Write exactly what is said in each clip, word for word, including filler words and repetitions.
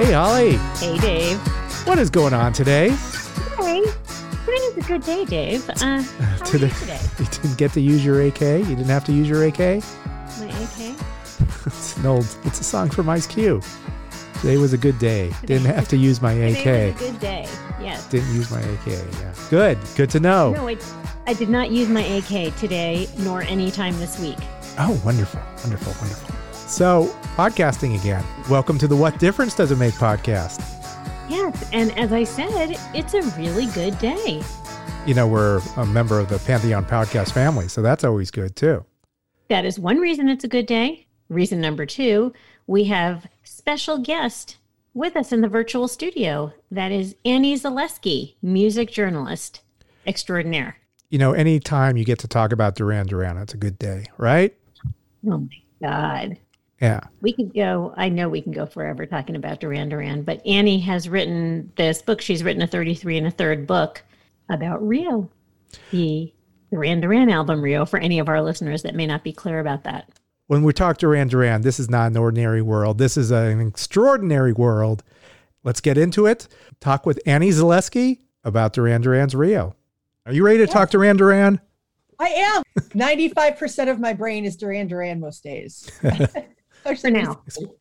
Hey, Holly. Hey, Dave. What is going on today? Hey, today's a good day, Dave. Uh, how today, are you today? You didn't get to use your A K? You didn't have to use your A K? My A K? It's an old, it's a song from Ice Cube. Today was a good day. Today Didn't have to use my A K. Today was a good day, yes. Didn't use my A K, yeah. Good, good to know. No, I, I did not use my A K today, nor any time this week. Oh, wonderful, wonderful, wonderful. So, podcasting again. Welcome to the What Difference Does It Make podcast. Yes, and as I said, it's a really good day. You know, we're a member of the Pantheon podcast family, so that's always good too. That is one reason it's a good day. Reason number two, we have special guest with us in the virtual studio. That is Annie Zaleski, music journalist extraordinaire. You know, anytime you get to talk about Duran Duran, it's a good day, right? Oh my God. Yeah. We could go, I know we can go forever talking about Duran Duran, but Annie has written this book. She's written a thirty-three and a third book about Rio, the Duran Duran album Rio, for any of our listeners that may not be clear about that. When we talk Duran Duran, this is not an ordinary world. This is an extraordinary world. Let's get into it. Talk with Annie Zaleski about Duran Duran's Rio. Are you ready to Yeah. talk Duran Duran? I am. ninety-five percent of my brain is Duran Duran most days. For now.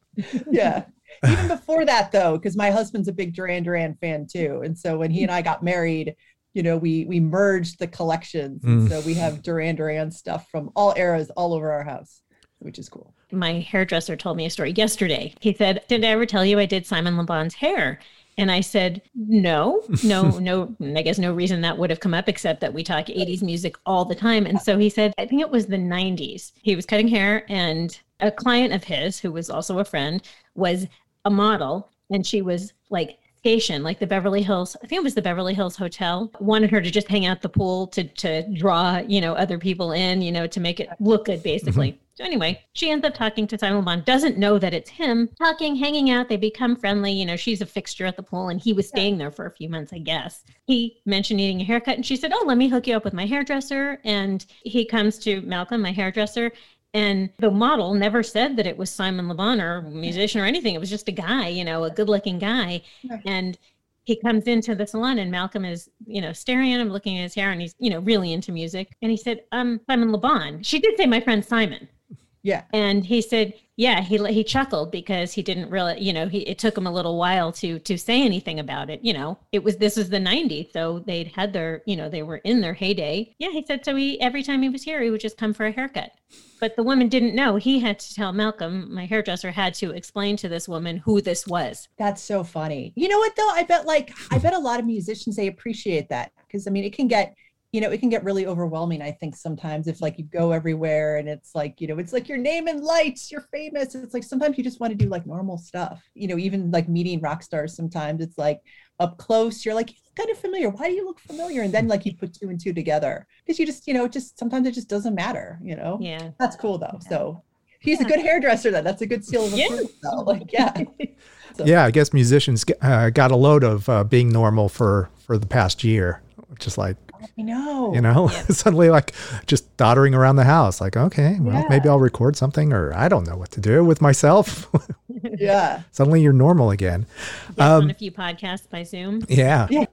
Yeah. Even before that, though, because my husband's a big Duran Duran fan, too. And so when he and I got married, you know, we we merged the collections. Mm. And so we have Duran Duran stuff from all eras all over our house, which is cool. My hairdresser told me a story yesterday. He said, did I ever tell you I did Simon Le Bon's hair? And I said, no, no, no, I guess no reason that would have come up except that we talk eighties music all the time. And so he said, I think it was the nineties. He was cutting hair and a client of his, who was also a friend, was a model. And she was like stationed, like the Beverly Hills, I think it was the Beverly Hills Hotel, wanted her to just hang out the pool to, to draw, you know, other people in, you know, to make it look good, basically. Mm-hmm. So anyway, she ends up talking to Simon Le Bon, doesn't know that it's him, talking, hanging out. They become friendly. You know, she's a fixture at the pool and he was staying there for a few months, I guess. He mentioned needing a haircut and she said, oh, let me hook you up with my hairdresser. And he comes to Malcolm, my hairdresser. And the model never said that it was Simon Le Bon or a musician or anything. It was just a guy, you know, a good looking guy. And he comes into the salon and Malcolm is, you know, staring at him, looking at his hair, and he's, you know, really into music. And he said, um, Simon Le Bon. She did say my friend Simon. Yeah. And he said, yeah, he he chuckled because he didn't really, you know, he, it took him a little while to to say anything about it. You know, it was, this was the nineties. So they'd had their, you know, they were in their heyday. Yeah, he said, so he, every time he was here, he would just come for a haircut. But the woman didn't know. He had to tell Malcolm, my hairdresser, had to explain to this woman who this was. That's so funny. You know what, though? I bet like, I bet a lot of musicians, they appreciate that. Because I mean, it can get, you know, it can get really overwhelming, I think, sometimes if like you go everywhere and it's like, you know, it's like your name in lights, you're famous. It's like sometimes you just want to do like normal stuff, you know, even like meeting rock stars. Sometimes it's like up close, you're like, you look kind of familiar. Why do you look familiar? And then like you put two and two together because you just, you know, just sometimes it just doesn't matter, you know? Yeah. That's cool though. Yeah. So he's yeah. a good hairdresser then. That's a good seal of approval. Yeah. Like, yeah. So. Yeah, I guess musicians uh, got a load of uh, being normal for, for the past year, just like, I know. You know, yeah. Suddenly like just doddering around the house, like, okay, well, yeah. maybe I'll record something, or I don't know what to do with myself. Yeah. Suddenly you're normal again. Um, on a few podcasts by Zoom. Yeah. Yeah. Of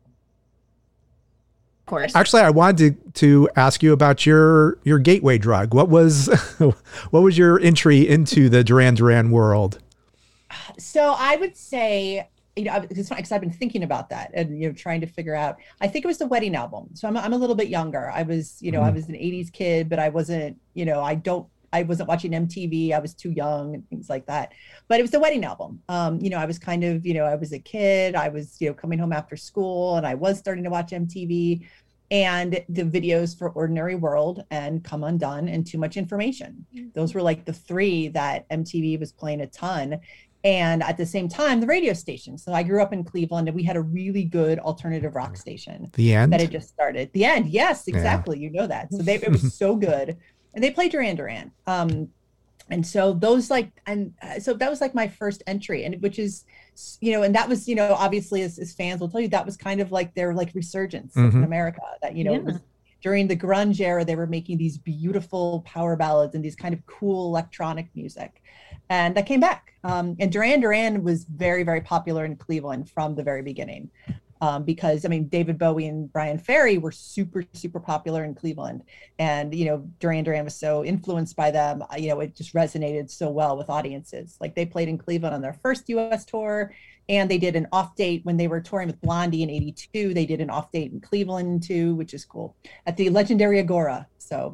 course. Actually, I wanted to, to ask you about your, your gateway drug. What was, what was your entry into the Duran Duran world? So I would say, you know, because I've been thinking about that and, you know, trying to figure out, I think it was the Wedding album. So I'm, I'm a little bit younger. I was, you know, mm-hmm. I was an eighties kid, but I wasn't, you know, I don't, I wasn't watching M T V. I was too young and things like that, but it was the Wedding album. Um, you know, I was kind of, you know, I was a kid, I was, you know, coming home after school and I was starting to watch M T V and the videos for Ordinary World and Come Undone and Too Much Information. Mm-hmm. Those were like the three that M T V was playing a ton. And at the same time, the radio station. So I grew up in Cleveland and we had a really good alternative rock station. The End? That had just started. The End. Yes, exactly. Yeah. You know that. So they, it was so good. And they played Duran Duran. Um, and so those like, and uh, so that was like my first entry, and which is, you know, and that was, you know, obviously as, as fans will tell you, that was kind of like their like resurgence mm-hmm. in America that, you know, yeah. it was, during the grunge era, they were making these beautiful power ballads and these kind of cool electronic music. And that came back. Um, and Duran Duran was very, very popular in Cleveland from the very beginning. Um, because, I mean, David Bowie and Brian Ferry were super, super popular in Cleveland. And, you know, Duran Duran was so influenced by them, you know, it just resonated so well with audiences. Like they played in Cleveland on their first U S tour, and they did an off date when they were touring with Blondie in eighty-two. They did an off date in Cleveland too, which is cool, at the legendary Agora. So,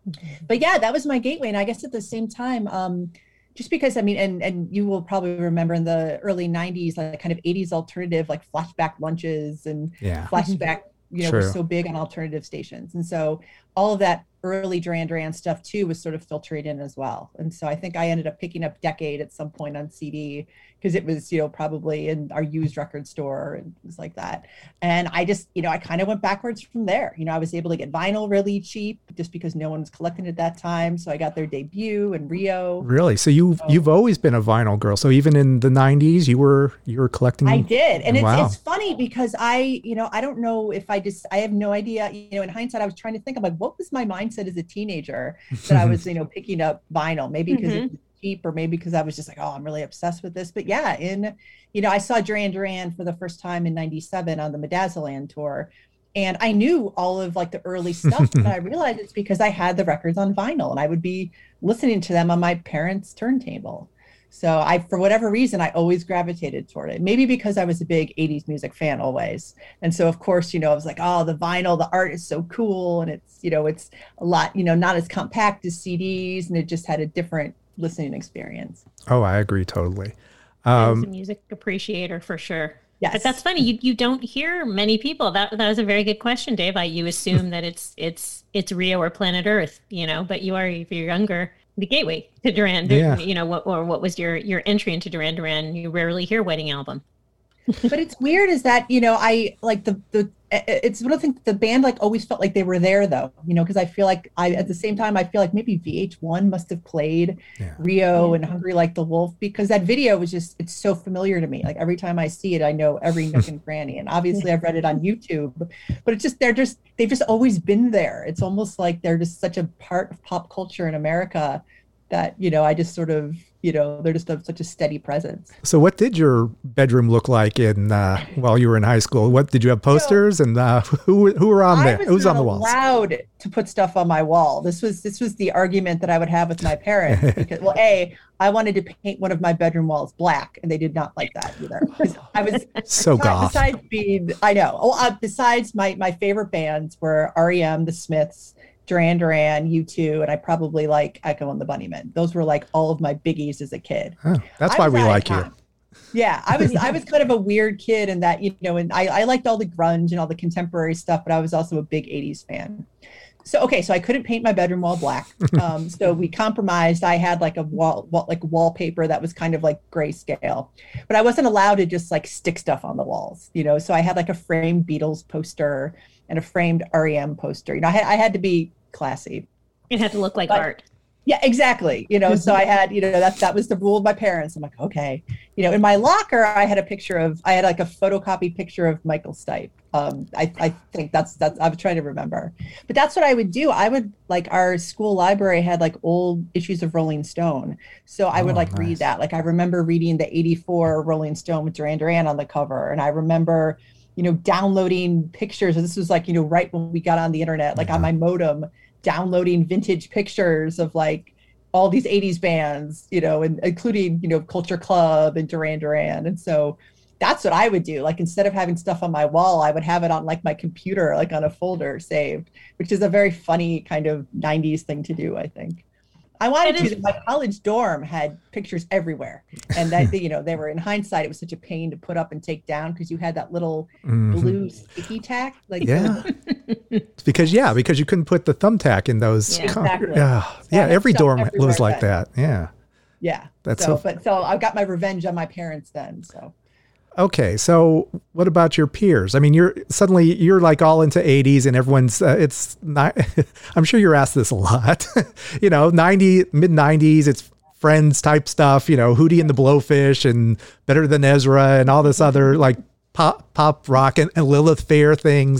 but yeah, that was my gateway. And I guess at the same time, um, just because, I mean, and and you will probably remember in the early nineties, like kind of eighties alternative, like flashback lunches and yeah. flashback, you know, True. was so big on alternative stations. And so all of that early Duran Duran stuff too was sort of filtered in as well. And so I think I ended up picking up Decade at some point on C D because it was, you know, probably in our used record store and things like that. And I just, you know, I kind of went backwards from there. You know, I was able to get vinyl really cheap just because no one was collecting at that time. So I got their debut and Rio. Really? So you've, So, you've always been a vinyl girl. So even in the nineties, you were, you were collecting. I did. And Wow. it's, it's funny because I, you know, I don't know if I just, I have no idea, you know, in hindsight, I was trying to think, I'm like, what was my mindset as a teenager that I was, you know, picking up vinyl, maybe because Mhm. it was cheap or maybe because I was just like, oh, I'm really obsessed with this. But yeah, in, you know, I saw Duran Duran for the first time in ninety-seven on the Medazzaland tour. And I knew all of like the early stuff, but I realized it's because I had the records on vinyl and I would be listening to them on my parents' turntable. So I, for whatever reason, I always gravitated toward it. Maybe because I was a big eighties music fan always. And so, of course, you know, I was like, oh, the vinyl, the art is so cool. And it's, you know, it's a lot, you know, not as compact as C Ds. And it just had a different listening experience. Oh, I agree totally. I was Um, a music appreciator for sure. Yes. But that's funny. You you don't hear many people. That that was a very good question, Dave. I, you assume that it's it's it's Rio or Planet Earth, you know, but you are, if you're younger, the gateway to Duran. Yeah. You know, what or what was your your entry into Duran Duran? You rarely hear Wedding Album. But it's weird is that, you know, I like the, the, it's one of the things, the band like always felt like they were there though, you know, because I feel like I, at the same time, I feel like maybe V H one must have played Yeah. Rio Yeah. and Hungry Like the Wolf, because that video was just, it's so familiar to me. Like every time I see it, I know every nook and cranny. And obviously I've read it on YouTube, but it's just, they're just, they've just always been there. It's almost like they're just such a part of pop culture in America that, you know, I just sort of, you know, they're just a, such a steady presence. so what did your bedroom look like in, uh, while you were in high school? What did you have posters and, uh, who, who were on there? I was Who was not on the walls? allowed to put stuff on my wall. This was this was the argument that I would have with my parents because, well, a I wanted to paint one of my bedroom walls black, and they did not like that either. 'Cause I was So goth. besides being, I know. Oh, uh, besides my my favorite bands were R E M, The Smiths, Duran Duran, U two, and I probably like Echo and the Bunnymen. Those were like all of my biggies as a kid. Oh, that's I why was we out of like you. town. Yeah, I was I was kind of a weird kid in that, you know, and I, I liked all the grunge and all the contemporary stuff, but I was also a big eighties fan. So okay, so I couldn't paint my bedroom wall black. Um, so we compromised. I had like a wall, wall like wallpaper that was kind of like grayscale, but I wasn't allowed to just like stick stuff on the walls, you know. So I had like a framed Beatles poster and a framed R E M poster. You know, I had I had to be classy. It had to look like But- art. Yeah, exactly. You know, so I had, you know, that that was the rule of my parents. I'm like, okay. You know, in my locker, I had a picture of, I had like a photocopied picture of Michael Stipe. Um, I, I think that's, that's, I was trying to remember. But that's what I would do. I would, like, our school library had like old issues of Rolling Stone. So I would Oh, like nice. read that. Like, I remember reading the eighty-four Rolling Stone with Duran Duran on the cover. And I remember, you know, downloading pictures. This was like, you know, right when we got on the internet, like Yeah. on my modem, downloading vintage pictures of like all these eighties bands, you know, and including, you know, Culture Club and Duran Duran. And so that's what I would do. Like, instead of having stuff on my wall, I would have it on like my computer, like on a folder saved, which is a very funny kind of nineties thing to do, I think. I wanted It to, is- that my college dorm had pictures everywhere. And that, you know, they were, in hindsight, it was such a pain to put up and take down because you had that little Mhm. blue sticky tack. Like, Yeah. It's because, yeah, because you couldn't put the thumbtack in those. Yeah. com- Exactly. yeah. Yeah. That Every stuff dorm everywhere was like then. that. Yeah. yeah. That's so, so- but so I got my revenge on my parents then. So. Okay, so what about your peers? I mean, you're suddenly you're like all into eighties, and everyone's uh, it's not. I'm sure you're asked this a lot. You know, ninety mid nineties, it's Friends type stuff. You know, Hootie and the Blowfish and Better Than Ezra and all this other like pop pop rock and, and Lilith Fair things.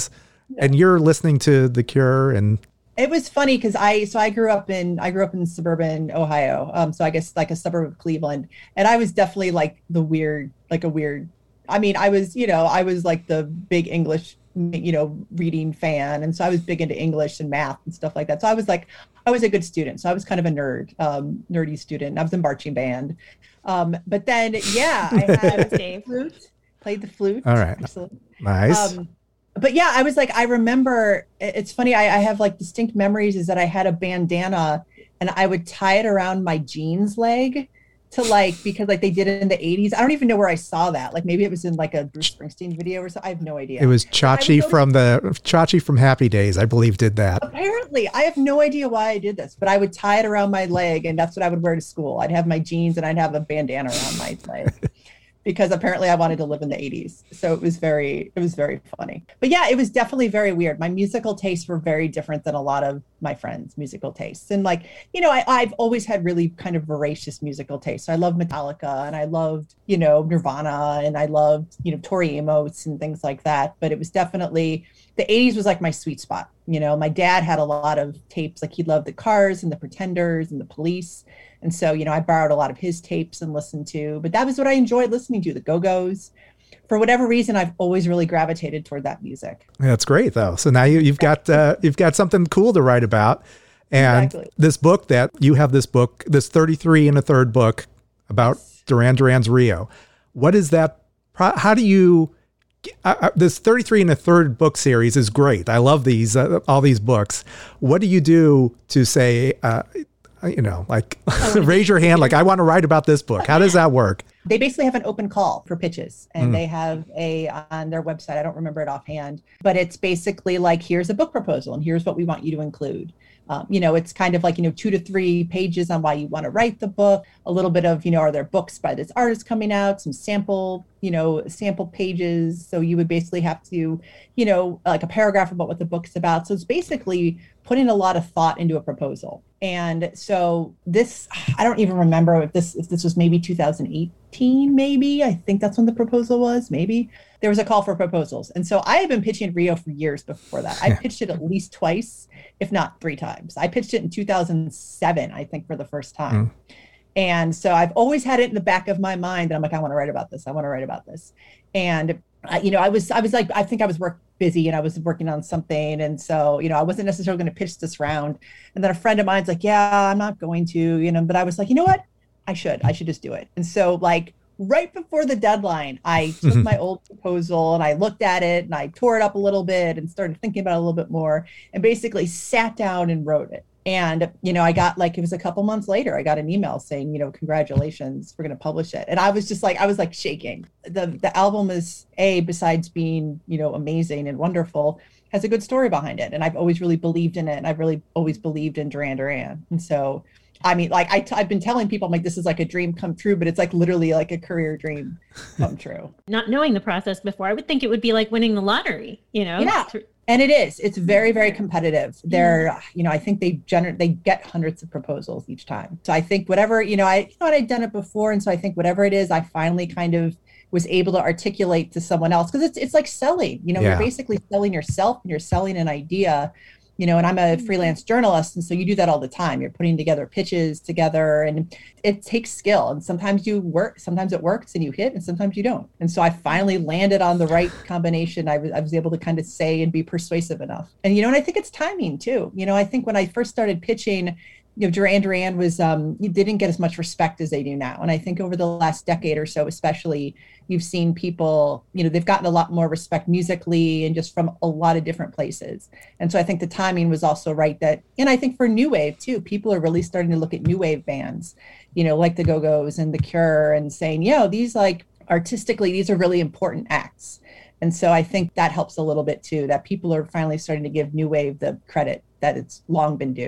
And you're listening to The Cure and it was funny because I so I grew up in I grew up in suburban Ohio. Um, so I guess like a suburb of Cleveland. And I was definitely like the weird, like a weird, I mean, I was, you know, I was like the big English, you know, reading fan. And so I was big into English and math and stuff like that. So I was like, I was a good student. So I was kind of a nerd, um, nerdy student. I was in marching band. Um, but then, yeah, I had a flute, played the flute. All right. Absolutely. Nice. Um, but yeah, I was like, I remember, it's funny, I, I have like distinct memories is that I had a bandana and I would tie it around my jeans leg to like, because like they did it in the eighties. I don't even know where I saw that. Like maybe it was in like a Bruce Springsteen video or something. I have no idea. It was Chachi was from the Chachi from Happy Days, I believe, did that. Apparently, I have no idea why I did this, but I would tie it around my leg and that's what I would wear to school. I'd have my jeans and I'd have a bandana around my leg. Because apparently I wanted to live in the eighties. So it was very, it was very funny. But yeah, it was definitely very weird. My musical tastes were very different than a lot of my friends' musical tastes. And like, you know, I, I've always had really kind of voracious musical tastes. So I loved Metallica and I loved, you know, Nirvana and I loved, you know, Tori Amos and things like that. But it was definitely, the eighties was like my sweet spot. You know, my dad had a lot of tapes, like he loved the Cars and the Pretenders and the Police. And so, you know, I borrowed a lot of his tapes and listened to, but that was what I enjoyed listening to, the Go-Go's. For whatever reason, I've always really gravitated toward that music. That's great, though. So now you, you've got uh, you've got something cool to write about. And exactly. This book that you have, this book, this thirty-three and a third book about yes. Duran Duran's Rio. What is that? How do you, uh, this thirty-three and a third book series is great. I love these, uh, all these books. What do you do to say, uh, you know, like raise your hand, like I want to write about this book. How does that work? They basically have an open call for pitches and mm. they have a, on their website, I don't remember it offhand, but it's basically like, here's a book proposal and here's what we want you to include. Um, you know, it's kind of like, you know, two to three pages on why you want to write the book, a little bit of, you know, are there books by this artist coming out, some sample, you know, sample pages. So you would basically have to, you know, like a paragraph about what the book's about. So it's basically putting a lot of thought into a proposal. And so this, I don't even remember if this, if this was maybe two thousand eighteen, maybe, I think that's when the proposal was, maybe. There was a call for proposals. And so I had been pitching Rio for years before that. I pitched it at least twice, if not three times. I pitched it in two thousand seven, I think, for the first time. Mm. And so I've always had it in the back of my mind that I'm like, I want to write about this. I want to write about this. And, uh, you know, I was, I was like, I think I was work busy and I was working on something. And so, you know, I wasn't necessarily going to pitch this round. And then a friend of mine's like, yeah, I'm not going to, you know, but I was like, you know what? I should, I should just do it. And so like, right before the deadline, I took my old proposal and I looked at it and I tore it up a little bit and started thinking about it a little bit more and basically sat down and wrote it. And, you know, I got like, it was a couple months later, I got an email saying, you know, congratulations, we're going to publish it. And I was just like, I was like shaking. The the album is A, besides being, you know, amazing and wonderful, has a good story behind it. And I've always really believed in it. And I've really always believed in Duran Duran. And so, I mean, like I t- I've been telling people, I'm like, this is like a dream come true, but it's like literally like a career dream come true. Not knowing the process before, I would think it would be like winning the lottery, you know? Yeah. And it is. It's very, very competitive. They're, you know, I think they gener- they get hundreds of proposals each time. So I think whatever, you know, I you know what I'd done it before. And so I think whatever it is, I finally kind of was able to articulate to someone else. Because it's it's like selling, you know, yeah. You're basically selling yourself and you're selling an idea. You know, and I'm a freelance journalist. And so you do that all the time. You're putting together pitches together and it takes skill. And sometimes you work, sometimes it works and you hit and sometimes you don't. And so I finally landed on the right combination. I was, I was able to kind of say and be persuasive enough. And, you know, and I think it's timing too. You know, I think when I first started pitching, you know, Duran Duran was, um, you didn't get as much respect as they do now. And I think over the last decade or so, especially, you've seen people, you know, they've gotten a lot more respect musically and just from a lot of different places. And so I think the timing was also right that, and I think for new wave too, people are really starting to look at new wave bands, you know, like the Go-Go's and the Cure and saying, you know, these like artistically, these are really important acts. And so I think that helps a little bit too, that people are finally starting to give new wave the credit that it's long been due.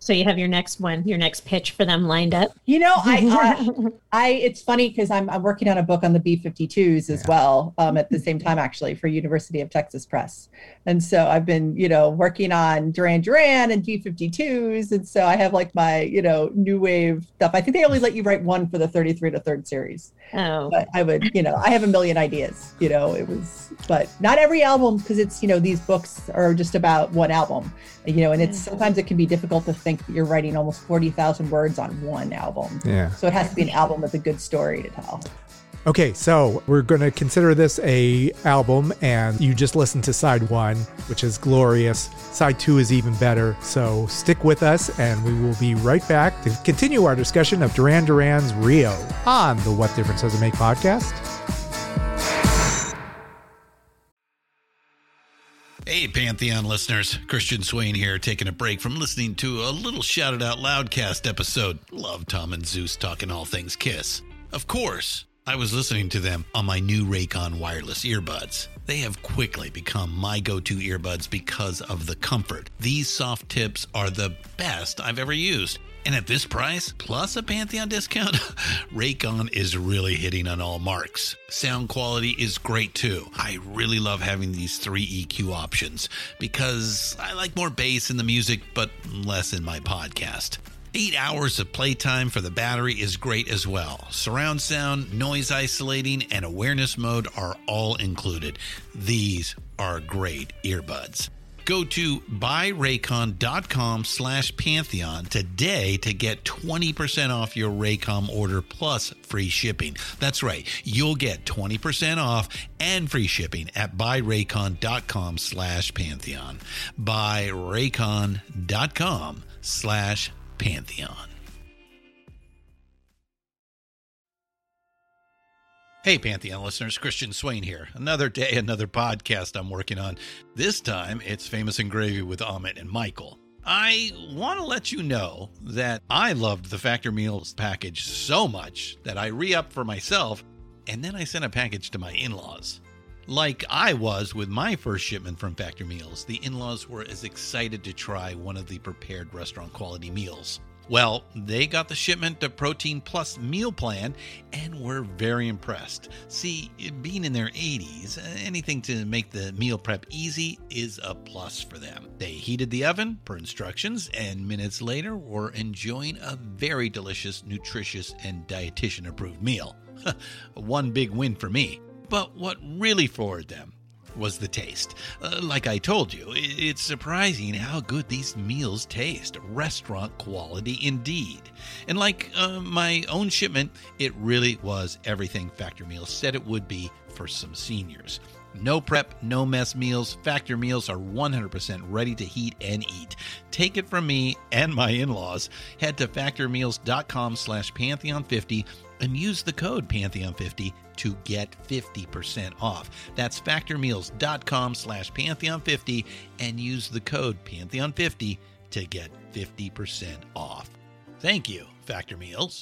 So you have your next one, your next pitch for them lined up. You know, I, uh, I, it's funny because I'm, I'm working on a book on the B fifty-twos as yeah. well um, at the same time, actually, for University of Texas Press. And so I've been, you know, working on Duran Duran and B fifty-twos. And so I have like my, you know, new wave stuff. I think they only let you write one for the thirty-three to third series. Oh, but I would, you know, I have a million ideas, you know, it was, but not every album, because it's, you know, these books are just about one album, you know, and it's sometimes it can be difficult to think that you're writing almost forty thousand words on one album. Yeah. So it has to be an album with a good story to tell. Okay, so we're going to consider this a album, and you just listened to side one, which is glorious. Side two is even better. So stick with us, and we will be right back to continue our discussion of Duran Duran's Rio on the What Difference Does It Make podcast. Hey, Pantheon listeners. Christian Swain here, taking a break from listening to a little Shout It Out Loudcast episode. Love Tom and Zeus talking all things Kiss. Of course, I was listening to them on my new Raycon wireless earbuds. They have quickly become my go-to earbuds because of the comfort. These soft tips are the best I've ever used. And at this price, plus a Pantheon discount, Raycon is really hitting on all marks. Sound quality is great too. I really love having these three E Q options because I like more bass in the music, but less in my podcast. Eight hours of playtime for the battery is great as well. Surround sound, noise isolating, and awareness mode are all included. These are great earbuds. Go to buyraycon.com slash Pantheon today to get twenty percent off your Raycom order plus free shipping. That's right. You'll get twenty percent off and free shipping at buyraycon.com slash Pantheon. Buyraycon.com slash Pantheon. Hey, Pantheon listeners, Christian Swain here. Another day, another podcast I'm working on. This time, it's Famous and Gravy with Amit and Michael. I want to let you know that I loved the Factor Meals package so much that I re-upped for myself, and then I sent a package to my in-laws. Like I was with my first shipment from Factor Meals, the in-laws were as excited to try one of the prepared restaurant quality meals. Well, they got the shipment to Protein Plus meal plan and were very impressed. See, being in their eighties, anything to make the meal prep easy is a plus for them. They heated the oven per instructions and minutes later were enjoying a very delicious, nutritious, and dietitian-approved meal. One big win for me. But what really floored them was the taste. Uh, like I told you, it's surprising how good these meals taste. Restaurant quality indeed. And like uh, my own shipment, it really was everything Factor Meals said it would be for some seniors. No prep, no mess meals. Factor Meals are one hundred percent ready to heat and eat. Take it from me and my in-laws. Head to factormeals.com slash Pantheon50 and use the code Pantheon fifty to get fifty percent off. That's factormeals.com slash Pantheon50 and use the code Pantheon fifty to get fifty percent off. Thank you, Factor Meals.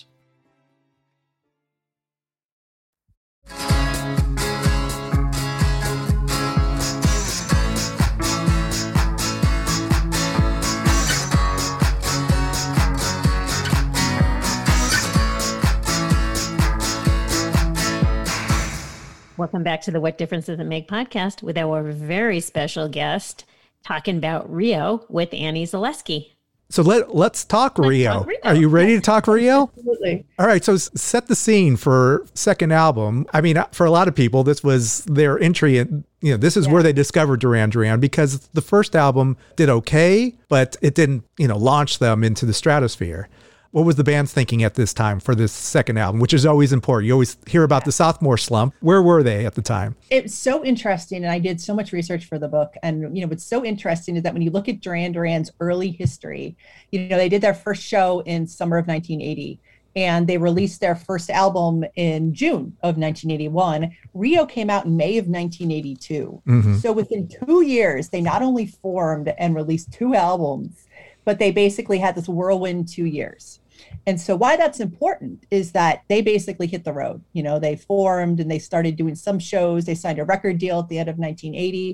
Welcome back to the What Difference Does It Make podcast with our very special guest talking about Rio with Annie Zaleski. So let, let's talk let's Rio. Talk Rio. Are you ready to talk Rio? Absolutely. All right. So set the scene for second album. I mean, for a lot of people, this was their entry in, you know, this is yeah. where they discovered Duran Duran, because the first album did okay, but it didn't, you know, launch them into the stratosphere. What was the band's thinking at this time for this second album, which is always important? You always hear about the sophomore slump. Where were they at the time? It's so interesting. And I did so much research for the book. And, you know, what's so interesting is that when you look at Duran Duran's early history, you know, they did their first show in summer of nineteen eighty. And they released their first album in June of nineteen eighty-one. Rio came out in May of nineteen eighty-two. Mm-hmm. So within two years, they not only formed and released two albums, but they basically had this whirlwind two years. And so why that's important is that they basically hit the road. You know, they formed and they started doing some shows. They signed a record deal at the end of nineteen eighty.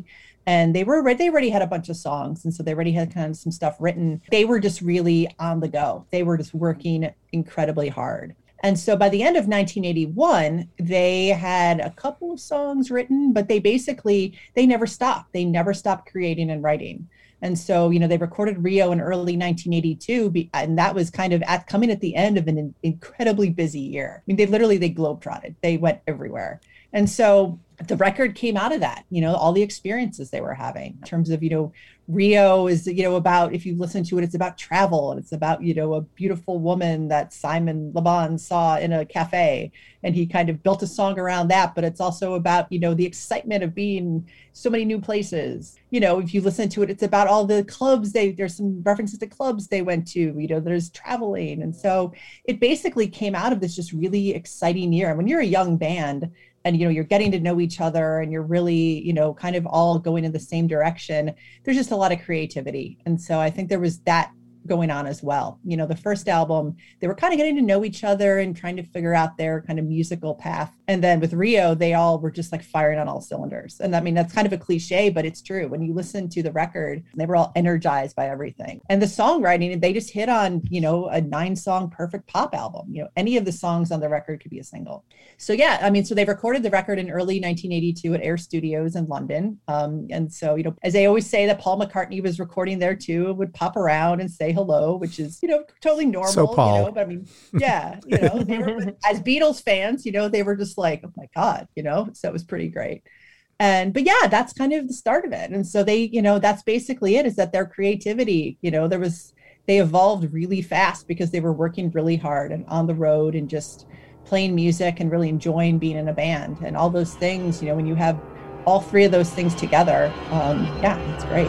And they were they already had a bunch of songs. And so they already had kind of some stuff written. They were just really on the go. They were just working incredibly hard. And so by the end of nineteen eighty-one, they had a couple of songs written, but they basically, they never stopped. They never stopped creating and writing. And so, you know, they recorded Rio in early nineteen eighty-two, and that was kind of at coming at the end of an incredibly busy year. I mean, they literally, they globetrotted. They went everywhere. And so the record came out of that, you know, all the experiences they were having in terms of, you know, Rio is, you know, about, if you listen to it, it's about travel, and it's about, you know, a beautiful woman that Simon Le Bon saw in a cafe, and he kind of built a song around that. But it's also about, you know, the excitement of being so many new places. You know, if you listen to it, it's about all the clubs they, there's some references to clubs they went to, you know, there's traveling. And so it basically came out of this just really exciting year. And when you're a young band, and, you know, you're getting to know each other, and you're really, you know, kind of all going in the same direction, there's just a lot of creativity. And so I think there was that going on as well. You know, the first album, they were kind of getting to know each other and trying to figure out their kind of musical path. And then with Rio, they all were just like firing on all cylinders. And I mean, that's kind of a cliche, but it's true. When you listen to the record, they were all energized by everything. And the songwriting, they just hit on, you know, a nine song perfect pop album. You know, any of the songs on the record could be a single. So yeah, I mean, so they recorded the record in early nineteen eighty-two at Air Studios in London. Um, and so, you know, as they always say that Paul McCartney was recording there too, would pop around and say hello, which is, you know, totally normal. So Paul. You know, but I mean, yeah, you know, they were, as Beatles fans, you know, they were just like, oh my God, you know, so it was pretty great. And, but yeah, that's kind of the start of it. And so they, you know, that's basically it, is that their creativity, you know, there was, they evolved really fast because they were working really hard and on the road and just playing music and really enjoying being in a band and all those things. You know, when you have all three of those things together, um, yeah, it's great.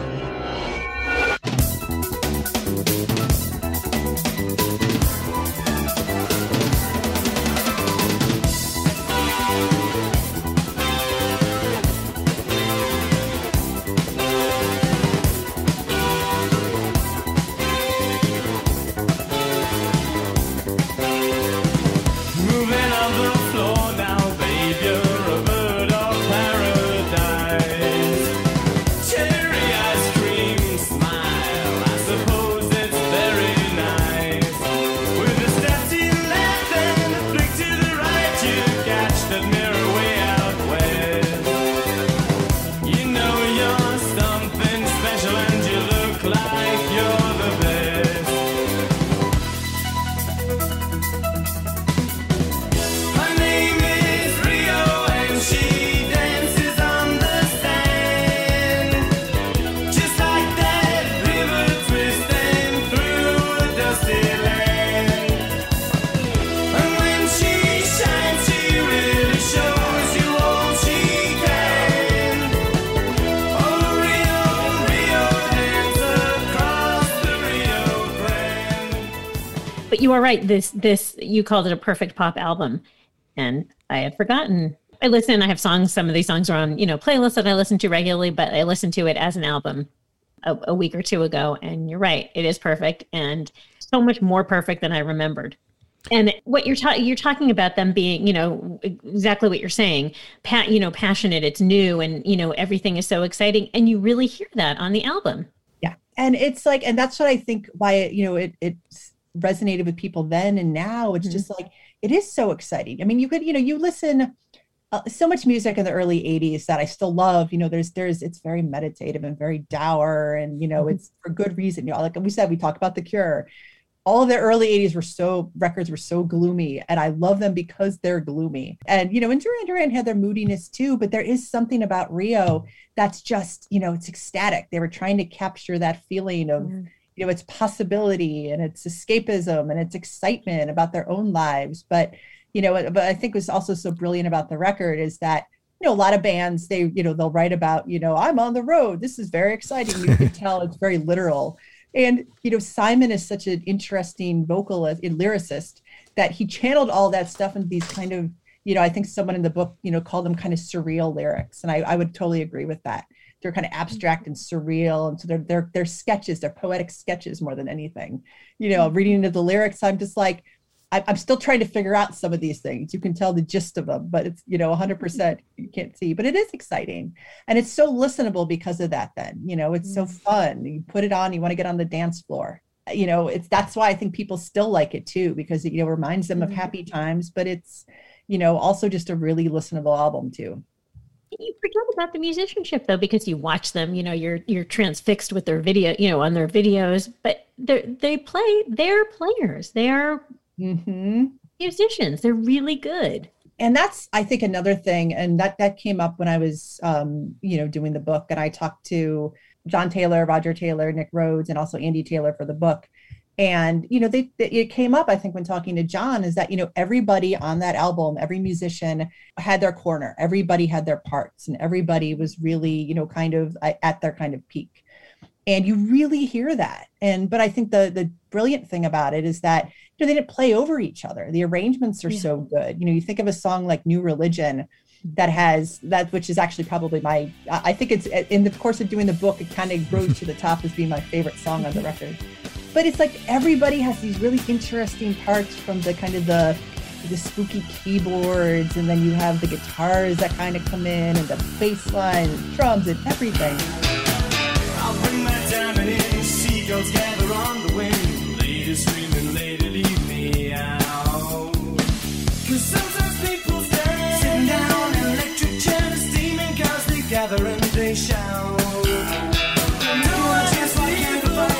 You are right. This, this, you called it a perfect pop album, and I had forgotten. I listen, I have songs, some of these songs are on, you know, playlists that I listen to regularly, but I listened to it as an album a, a week or two ago. And you're right. It is perfect, and so much more perfect than I remembered. And what you're talking, you're talking about them being, you know, exactly what you're saying, pa- you know, passionate, it's new, and, you know, everything is so exciting. And you really hear that on the album. Yeah. And it's like, and that's what I think why, it, you know, it, it's resonated with people then and now. It's mm-hmm. just like, it is so exciting. I mean, you could, you know, you listen uh, so much music in the early eighties that I still love, you know, there's, there's, it's very meditative and very dour, and, you know, mm-hmm. it's for good reason. You know, like we said, we talked about The Cure. All of the early eighties were so, records were so gloomy, and I love them because they're gloomy. And, you know, and Duran Duran had their moodiness too, but there is something about Rio that's just, you know, it's ecstatic. They were trying to capture that feeling of, mm-hmm. you know, it's possibility and it's escapism and it's excitement about their own lives. But, you know, but I think what's also so brilliant about the record is that, you know, a lot of bands, they, you know, they'll write about, you know, I'm on the road, this is very exciting. You can tell it's very literal. And, you know, Simon is such an interesting vocalist and lyricist that he channeled all that stuff into these kind of, you know, I think someone in the book, you know, called them kind of surreal lyrics. And I, I would totally agree with that. They're kind of abstract and surreal. And so they're, they're, they're sketches, they're poetic sketches more than anything. You know, reading into the lyrics, I'm just like, I, I'm still trying to figure out some of these things. You can tell the gist of them, but it's, you know, one hundred percent you can't see, but it is exciting. And it's so listenable because of that then, you know, it's so fun. You put it on, you want to get on the dance floor. You know, it's, that's why I think people still like it too, because it, you know, reminds them of happy times, but it's, you know, also just a really listenable album too. You forget about the musicianship though, because you watch them, you know, you're, you're transfixed with their video, you know, on their videos, but they they play, they're players. They are mm-hmm. musicians. They're really good. And that's, I think, another thing. And that, that came up when I was, um, you know, doing the book, and I talked to John Taylor, Roger Taylor, Nick Rhodes, and also Andy Taylor for the book. And, you know, they, they, it came up, I think, when talking to John, is that, you know, everybody on that album, every musician had their corner, everybody had their parts, and everybody was really, you know, kind of at their kind of peak. And you really hear that. And, but I think the, the brilliant thing about it is that, you know, they didn't play over each other. The arrangements are yeah. so good. You know, you think of a song like New Religion, that has that, which is actually probably my, I think it's in the course of doing the book, it kind of rose to the top as being my favorite song on the record. But it's like everybody has these really interesting parts, from the kind of the the spooky keyboards, and then you have the guitars that kind of come in, and the bass line, and drums, and everything. I'll bring my diamond in, seagulls gather on the wing, lady screaming, lady leave me out. 'Cause sometimes people stay sitting down in electric chairs, steaming cars, they gather and they shout. No one just like you to fight.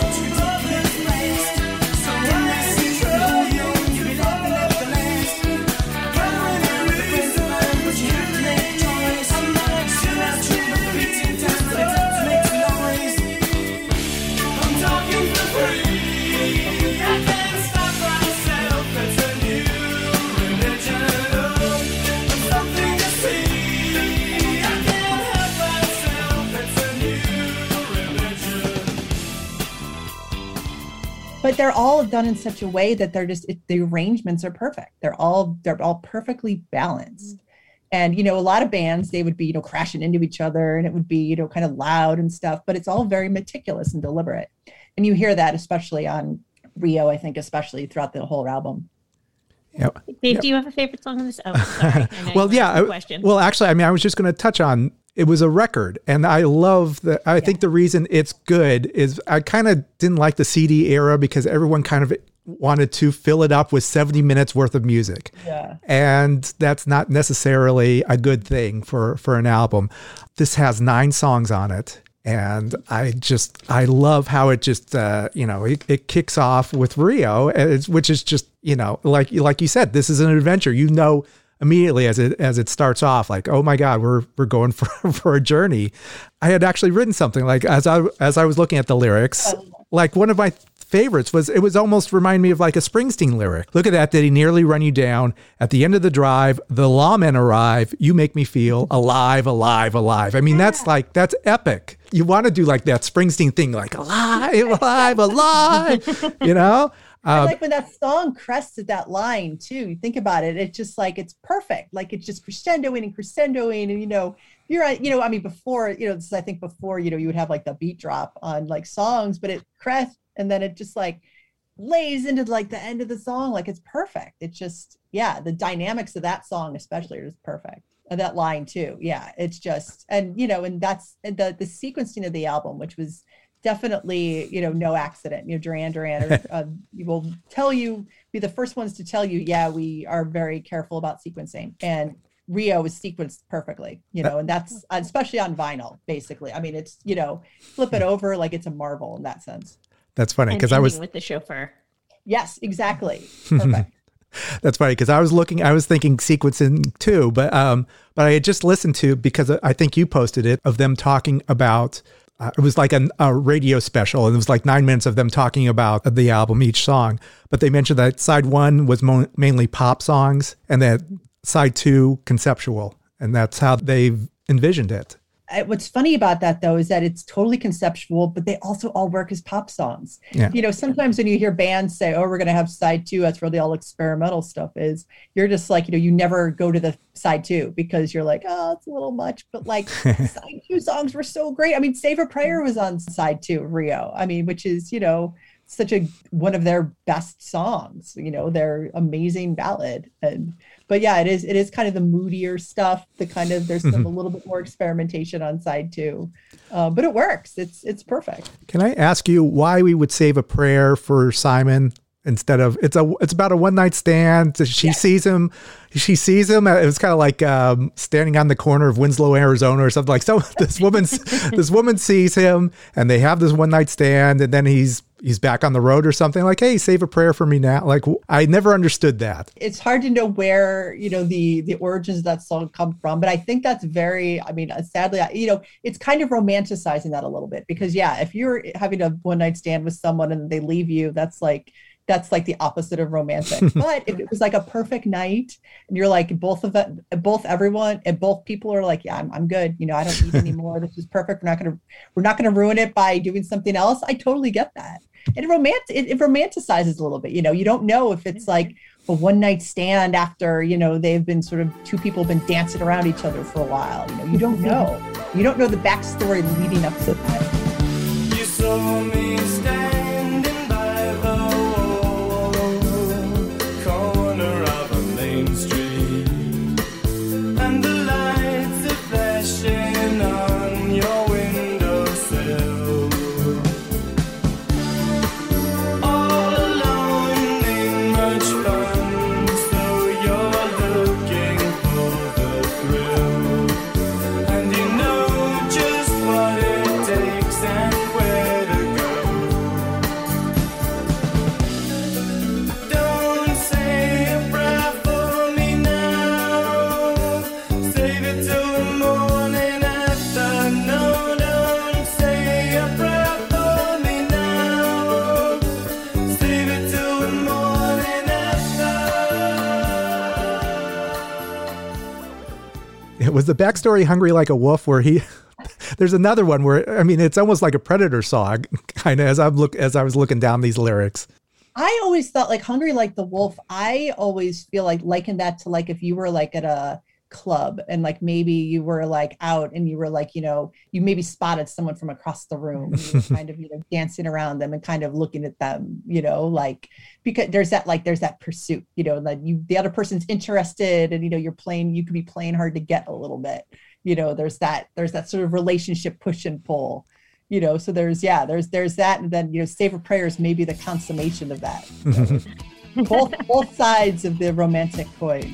But they're all done in such a way that they're just, it, the arrangements are perfect. They're all, they're all perfectly balanced. And, you know, a lot of bands, they would be, you know, crashing into each other, and it would be, you know, kind of loud and stuff, but it's all very meticulous and deliberate. And you hear that, especially on Rio, I think, especially throughout the whole album. Yep. Dave, yep. do you have a favorite song on this? Oh, sorry. Well, yeah. I, well, actually, I mean, I was just going to touch on, it was a record, and I love that. I yeah. think the reason it's good is I kind of didn't like the C D era, because everyone kind of wanted to fill it up with seventy minutes worth of music. Yeah. And that's not necessarily a good thing for, for an album. This has nine songs on it. And I just, I love how it just, uh, you know, it, it kicks off with Rio, it's, which is just, you know, like, like you said, this is an adventure, you know, immediately as it, as it starts off, like, oh my God, we're, we're going for, for a journey. I had actually written something like, as I, as I was looking at the lyrics, like one of my favorites was, it was almost remind me of like a Springsteen lyric. Look at that. Did he nearly run you down at the end of the drive? The lawmen arrive. You make me feel alive, alive, alive. I mean, yeah. that's like, that's epic. You want to do like that Springsteen thing, like alive, alive, alive, you know? Um, I like when that song crests at that line too. You think about it, it's just like, it's perfect. Like it's just crescendoing and crescendoing. And, you know, you're, you know, I mean, before, you know, this is, I think before, you know, you would have like the beat drop on like songs, but it crests and then it just like lays into like the end of the song. Like it's perfect. It's just, yeah, the dynamics of that song especially are just perfect. And that line too. Yeah, it's just, and, you know, and that's the, the sequencing of the album, which was definitely, you know, no accident. You know, Duran Duran or, uh, will tell you, be the first ones to tell you, yeah, we are very careful about sequencing. And Rio is sequenced perfectly, you know, and that's especially on vinyl, basically. I mean, it's, you know, flip it over like it's a marvel in that sense. That's funny because I was with the chauffeur. Yes, exactly. Perfect. That's funny because I was looking, I was thinking sequencing too, but um, but I had just listened to, because I think you posted it, of them talking about. Uh, it was like an, a radio special, and it was like nine minutes of them talking about the album, each song. But they mentioned that side one was mo- mainly pop songs, and that side two conceptual, and that's how they've envisioned it. What's funny about that, though, is that it's totally conceptual, but they also all work as pop songs. Yeah. You know, sometimes when you hear bands say, oh, we're going to have side two, that's where the all experimental stuff is. You're just like, you know, you never go to the side two because you're like, oh, it's a little much. But like side two songs were so great. I mean, Save a Prayer was on side two of Rio. I mean, which is, you know, such a one of their best songs, you know, their amazing ballad. And but yeah, it is it is kind of the moodier stuff, the kind of there's some a little bit more experimentation on side two. Uh, but it works. It's it's perfect. Can I ask you why we would save a prayer for Simon instead of it's a it's about a one night stand? She yes. sees him. She sees him. It was kind of like um, standing on the corner of Winslow, Arizona, or something like. So this woman, this woman sees him, and they have this one night stand, and then he's he's back on the road or something. Like, hey, save a prayer for me now. Like, I never understood that. It's hard to know where you know the the origins of that song come from, but I think that's very. I mean, sadly, you know, it's kind of romanticizing that a little bit because yeah, if you're having a one night stand with someone and they leave you, that's like. That's like the opposite of romantic. But if it was like a perfect night and you're like both of it, both everyone and both people are like, yeah, I'm, I'm good. You know, I don't need any more. This is perfect. We're not going to, we're not going to ruin it by doing something else. I totally get that. And it, romant- it, it romanticizes a little bit. You know, you don't know if it's like a one night stand after, you know, they've been sort of two people have been dancing around each other for a while. You know, you don't know. You don't know the backstory leading up to that. You saw me standing by the Was the backstory Hungry Like a Wolf where he there's another one where I mean it's almost like a Predator song kind of as I'm look as I was looking down these lyrics. I always thought like Hungry Like the Wolf, I always feel like liken that to like if you were like at a club and like maybe you were like out and you were like, you know, you maybe spotted someone from across the room and you were kind of, you know, dancing around them and kind of looking at them, you know, like because there's that like there's that pursuit, you know, that you the other person's interested and you know you're playing, you could be playing hard to get a little bit, you know, there's that there's that sort of relationship push and pull, you know, so there's yeah, there's there's that and then you know, Save a Prayer is maybe the consummation of that. You know? both both sides of the romantic coin.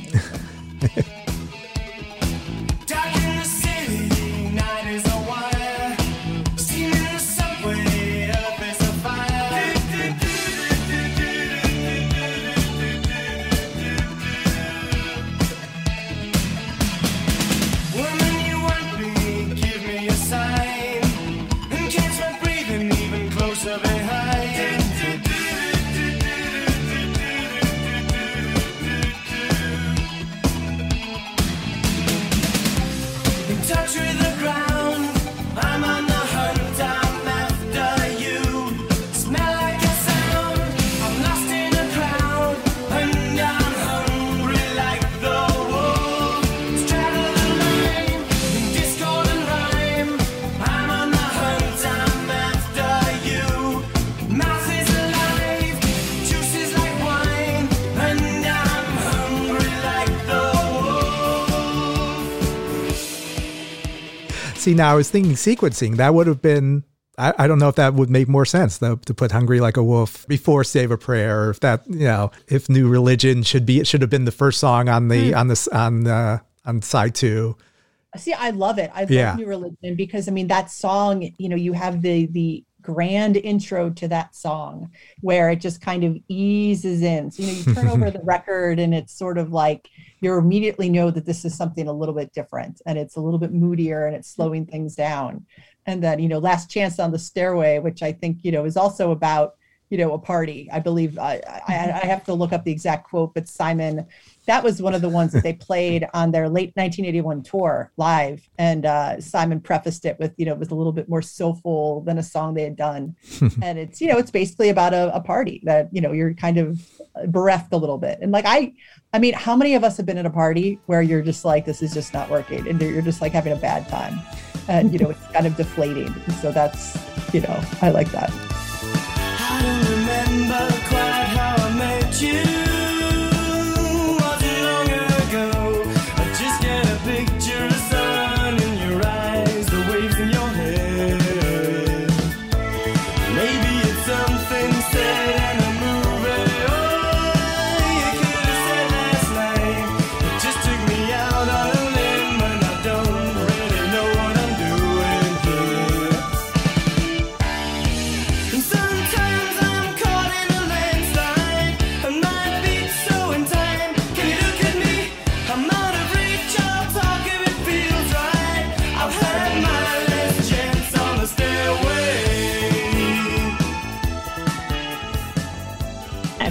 See, now I was thinking sequencing. That would have been, I, I don't know if that would make more sense though, to put Hungry Like a Wolf before Save a Prayer, or if that, you know, if New Religion should be, it should have been the first song on the, mm. on this, on, uh, on side two. See, I love it. I love yeah. New Religion because I mean, that song, you know, you have the, the grand intro to that song where it just kind of eases in. So, you know, you turn over the record and it's sort of like, you immediately know that this is something a little bit different and it's a little bit moodier and it's slowing things down. And then, you know, Last Chance on the Stairway, which I think, you know, is also about, you know, a party. I believe I, I, I have to look up the exact quote, but Simon, that was one of the ones that they played on their late nineteen eighty-one tour live. And uh, Simon prefaced it with, you know, it was a little bit more soulful than a song they had done. And it's, you know, it's basically about a, a party that, you know, you're kind of bereft a little bit. And like, I, I mean, how many of us have been at a party where you're just like, this is just not working and you're just like having a bad time and, you know, it's kind of deflating. And so that's, you know, I like that. I don't remember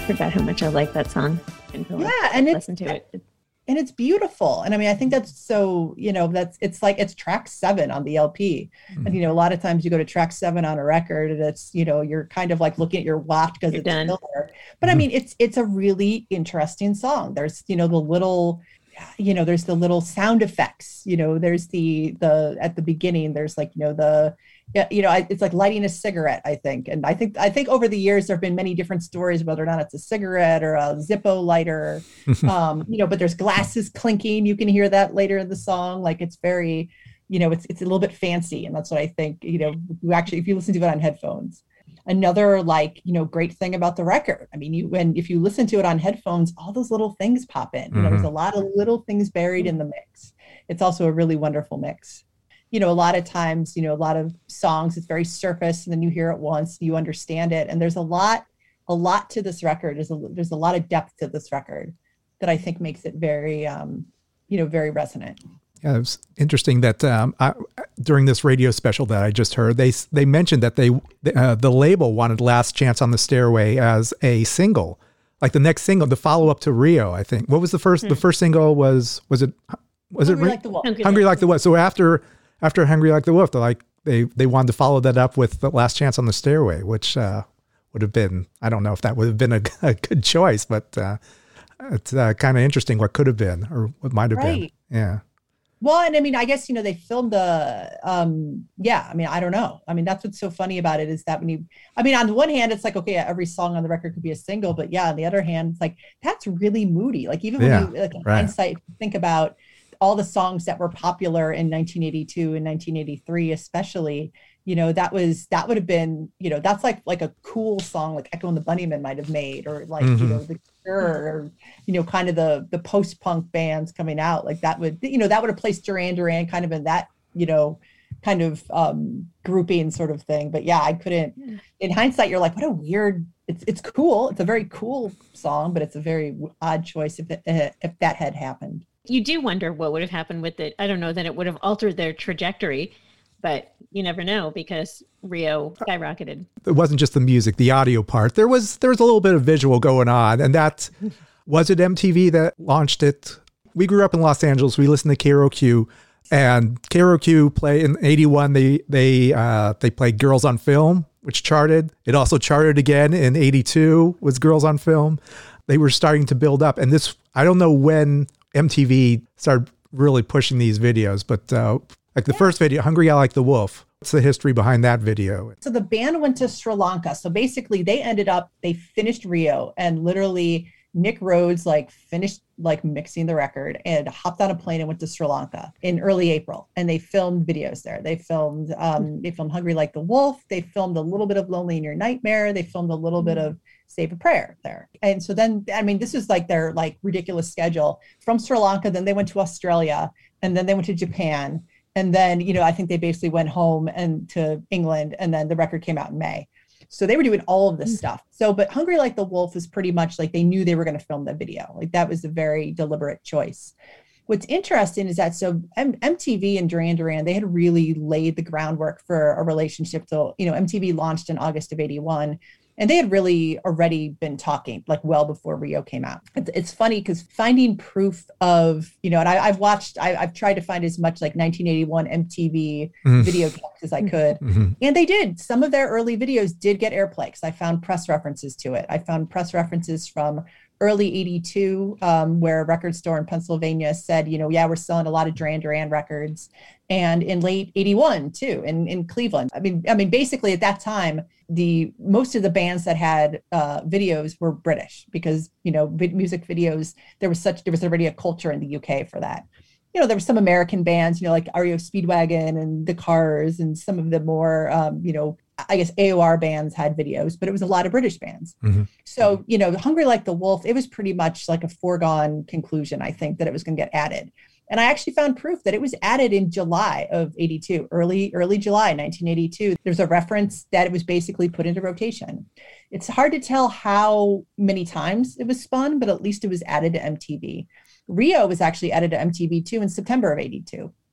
forgot how much I like that song until Yeah, I and it's- listened to it. and it's beautiful. And I mean, I think that's so, you know, that's, it's like, it's track seven on the L P. Mm-hmm. And, you know, a lot of times you go to track seven on a record and it's, you know, you're kind of like looking at your watch because You're it's done. still there. But I mean, it's, it's a really interesting song. There's, you know, the little, you know, there's the little sound effects, you know, there's the, the, at the beginning, there's like, you know, the, yeah, you know, I, it's like lighting a cigarette, I think. And I think, I think over the years, there have been many different stories, whether or not it's a cigarette or a Zippo lighter, um, you know, but there's glasses clinking. You can hear that later in the song. Like it's very, you know, it's, it's a little bit fancy. And that's what I think, you know, you actually, if you listen to it on headphones, another like, you know, great thing about the record. I mean, you, when, if you listen to it on headphones, all those little things pop in, you know, there's a lot of little things buried in the mix. It's also a really wonderful mix. You know, a lot of times, you know, a lot of songs, it's very surface and then you hear it once, you understand it. And there's a lot, a lot to this record. There's a, there's a lot of depth to this record that I think makes it very, um, you know, very resonant. Yeah, it was interesting that um, I, during this radio special that I just heard, they they mentioned that they uh, the label wanted Last Chance on the Stairway as a single, like the next single, the follow up to Rio. I think. What was the first? Hmm. The first single was was it was Hungry it Like the Wolf. Hungry, Hungry Like the Wolf. So after after Hungry Like the Wolf, they're like they they wanted to follow that up with the Last Chance on the Stairway, which uh, would have been, I don't know if that would have been a, a good choice, but uh, it's uh, kind of interesting what could have been or what might have Right. been. Yeah. Well, and I mean, I guess, you know, they filmed the, um, yeah, I mean, I don't know. I mean, that's what's so funny about it is that when you, I mean, on the one hand, it's like, okay, every song on the record could be a single, but yeah, on the other hand, it's like, that's really moody. Like even when Yeah, you, like in right. hindsight, think about all the songs that were popular in nineteen eighty-two and nineteen eighty-three, especially, you know, that was, that would have been, you know, that's like, like a cool song, like Echo and the Bunnymen might've made, or like, Mhm. you know, the Cure, or, you know, kind of the, the post-punk bands coming out, like that would, you know, that would have placed Duran Duran kind of in that, you know, kind of um, grouping sort of thing. But yeah, I couldn't, in hindsight, you're like, what a weird, it's, it's cool. It's a very cool song, but it's a very odd choice if it, if that had happened. You do wonder what would have happened with it. I don't know that it would have altered their trajectory, but you never know because Rio skyrocketed. It wasn't just the music, the audio part. There was there was a little bit of visual going on, and that was it. M T V that launched it. We grew up in Los Angeles. We listened to K R O Q, and K R O Q play in eighty-one. They they uh, they played Girls on Film, which charted. It also charted again in eighty-two. Was Girls on Film. They were starting to build up, and this I don't know when M T V started really pushing these videos, but uh, like the first video, Hungry Like the Wolf. What's the history behind that video? So the band went to Sri Lanka. So basically they ended up, they finished Rio, and literally Nick Rhodes like finished like mixing the record and hopped on a plane and went to Sri Lanka in early April. And they filmed videos there. They filmed, um, they filmed Hungry Like the Wolf. They filmed a little bit of Lonely in Your Nightmare. They filmed a little bit of Save a Prayer there. And so then, I mean, this is like their like ridiculous schedule from Sri Lanka. Then they went to Australia, and then they went to Japan. And then, you know, I think they basically went home and to England, and then the record came out in May. So they were doing all of this stuff. So, but Hungry Like the Wolf is pretty much like they knew they were going to film the video. Like that was a very deliberate choice. What's interesting is that so M- MTV and Duran Duran, they had really laid the groundwork for a relationship. So, you know, M T V launched in August of eighty-one. And they had really already been talking like well before Rio came out. It's, it's funny because finding proof of, you know, and I, I've watched, I, I've tried to find as much like nineteen eighty-one M T V Mm. video clips as I could. Mm-hmm. And they did. Some of their early videos did get airplay because I found press references to it. I found press references from early eighty-two, um, where a record store in Pennsylvania said, you know, yeah, we're selling a lot of Duran Duran records. And in late eighty-one too, in, in Cleveland. I mean, I mean, basically at that time, the most of the bands that had uh, videos were British because, you know, vid- music videos, there was such, there was already a culture in the U K for that. You know, there were some American bands, you know, like R E O Speedwagon and The Cars and some of the more, um, you know, I guess A O R bands had videos, but it was a lot of British bands. Mm-hmm. So, you know, Hungry Like the Wolf, it was pretty much like a foregone conclusion, I think, that it was going to get added. And I actually found proof that it was added in July of eighty-two, early, early July, nineteen eighty-two. There's a reference that it was basically put into rotation. It's hard to tell how many times it was spun, but at least it was added to M T V. Rio was actually added to M T V too in September of eighty-two.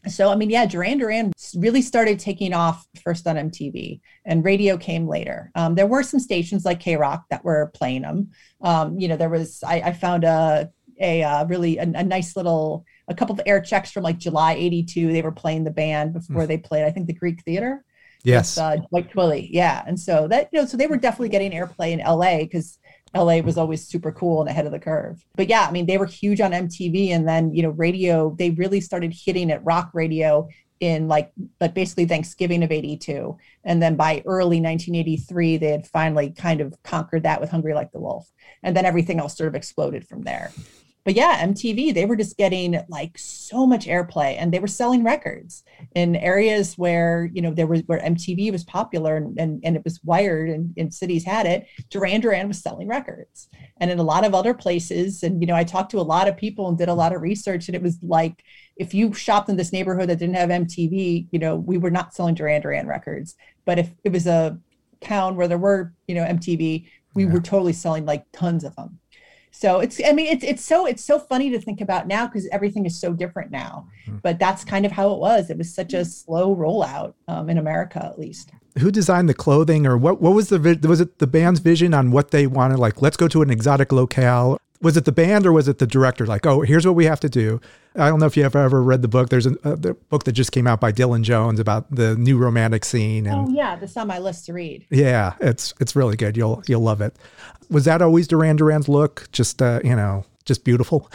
So, I mean, yeah, Duran Duran really started taking off first on M T V, and radio came later. Um, there were some stations like K-Rock that were playing them. Um, you know, there was, I, I found a, a uh, really, a, a nice little, a couple of air checks from like July eighty-two. They were playing the band before mm. they played, I think, the Greek Theater. Yes. With, uh, Dwight Twilley. Yeah. And so that, you know, so they were definitely getting airplay in L A because L A was always super cool and ahead of the curve. But yeah, I mean, they were huge on M T V, and then, you know, radio, they really started hitting at rock radio in like, but basically Thanksgiving of eighty-two. And then by early nineteen eighty-three, they had finally kind of conquered that with Hungry Like the Wolf. And then everything else sort of exploded from there. But yeah, M T V, they were just getting like so much airplay, and they were selling records in areas where, you know, there was where M T V was popular and, and, and it was wired and, and cities had it. Duran Duran was selling records. And in a lot of other places, and, you know, I talked to a lot of people and did a lot of research, and it was like, if you shopped in this neighborhood that didn't have M T V, you know, we were not selling Duran Duran records. But if it was a town where there were, you know, M T V, we yeah. were totally selling like tons of them. So it's, I mean, it's, it's so, it's so funny to think about now because everything is so different now, mm-hmm. but that's kind of how it was. It was such a slow rollout um, in America, at least. Who designed the clothing, or what, what was the, was it the band's vision on what they wanted? Like, let's go to an exotic locale. Was it the band or was it the director? Like, oh, here's what we have to do. I don't know if you ever ever read the book. There's a, a the book that just came out by Dylan Jones about the new romantic scene. And oh yeah, that's on my list to read. Yeah, it's it's really good. You'll you'll love it. Was that always Duran Duran's look? Just uh, you know, just beautiful,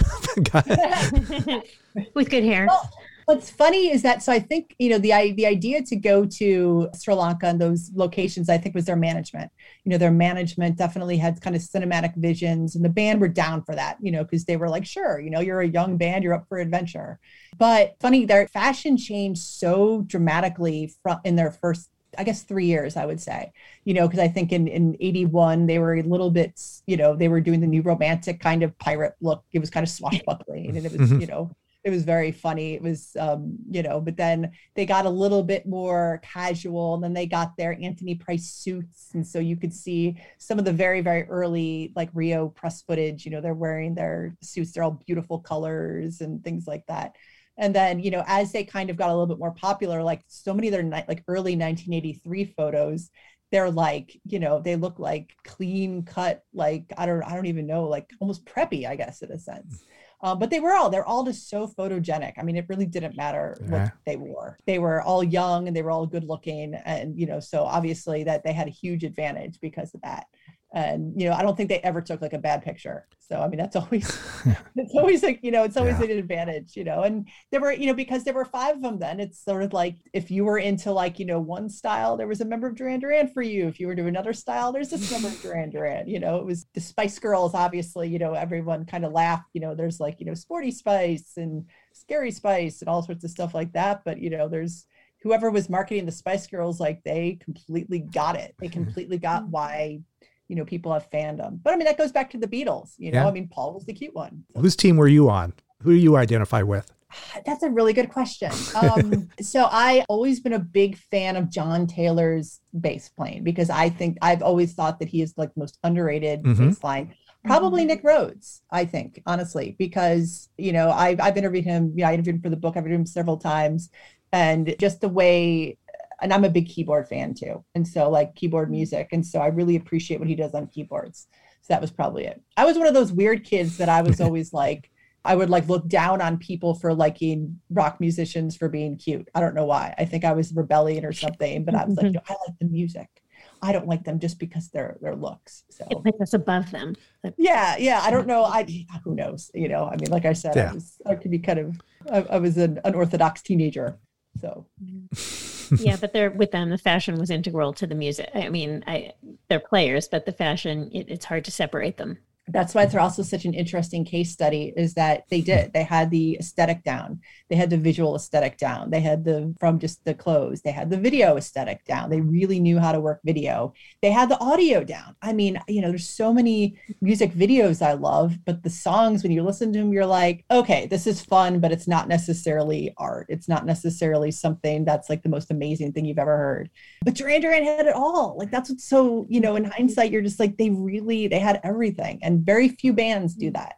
with good hair. Well, what's funny is that, so I think, you know, the the idea to go to Sri Lanka and those locations, I think, was their management. You know, their management definitely had kind of cinematic visions, and the band were down for that, you know, because they were like, sure, you know, you're a young band, you're up for adventure. But funny, their fashion changed so dramatically from in their first, I guess, three years, I would say, you know, because I think in, in eighty-one, they were a little bit, you know, they were doing the new romantic kind of pirate look. It was kind of swashbuckling, and it was, you know, it was very funny. It was, um, you know, but then they got a little bit more casual, and then they got their Anthony Price suits. And so you could see some of the very, very early, like Rio press footage, you know, they're wearing their suits. They're all beautiful colors and things like that. And then, you know, as they kind of got a little bit more popular, like so many of their like early nineteen eighty-three photos, they're like, you know, they look like clean cut, like, I don't, I don't even know, like almost preppy, I guess, in a sense. Um, but they were all, they're all just so photogenic. I mean, it really didn't matter what yeah. they wore. They were all young and they were all good looking. And, you know, so obviously that they had a huge advantage because of that. And, you know, I don't think they ever took like a bad picture. So, I mean, that's always, it's always like, you know, it's always yeah. an advantage, you know, and there were, you know, because there were five of them then, it's sort of like, if you were into like, you know, one style, there was a member of Duran Duran for you. If you were to another style, there's this member of Duran Duran, you know, it was the Spice Girls, obviously, you know, everyone kind of laughed, you know, there's like, you know, Sporty Spice and Scary Spice and all sorts of stuff like that. But, you know, there's, whoever was marketing the Spice Girls, like they completely got it. They completely got why, you know, people have fandom. But I mean, that goes back to the Beatles, you know, yeah. I mean, Paul was the cute one. So. Whose team were you on? Who do you identify with? That's a really good question. Um, so I always been a big fan of John Taylor's bass playing, because I think I've always thought that he is like the most underrated mm-hmm. bass line. Probably Nick Rhodes, I think, honestly, because, you know, I've, I've interviewed him, you know, I interviewed him for the book. I've interviewed him several times, and just the way, and I'm a big keyboard fan too. And so like keyboard music. And so I really appreciate what he does on keyboards. So that was probably it. I was one of those weird kids that I was always like, I would like look down on people for liking rock musicians for being cute. I don't know why. I think I was rebellion or something, but I was like, no, I like the music. I don't like them just because they're their looks. So it puts us above them. Yeah, yeah. I don't know. I who knows? You know, I mean, like I said, yeah. I was I could be kind of I, I was an unorthodox teenager. So yeah, but they're with them, the fashion was integral to the music. I mean, I they're players, but the fashion, it, it's hard to separate them. That's why they're also such an interesting case study, is that they did. They had the aesthetic down. They had the visual aesthetic down. They had the, from just the clothes, they had the video aesthetic down. They really knew how to work video. They had the audio down. I mean, you know, there's so many music videos I love, but the songs, when you listen to them, you're like, okay, this is fun, but it's not necessarily art. It's not necessarily something that's like the most amazing thing you've ever heard. But Duran Duran had it all. Like, that's what's so, you know, in hindsight, you're just like, they really, they had everything. And very few bands do that.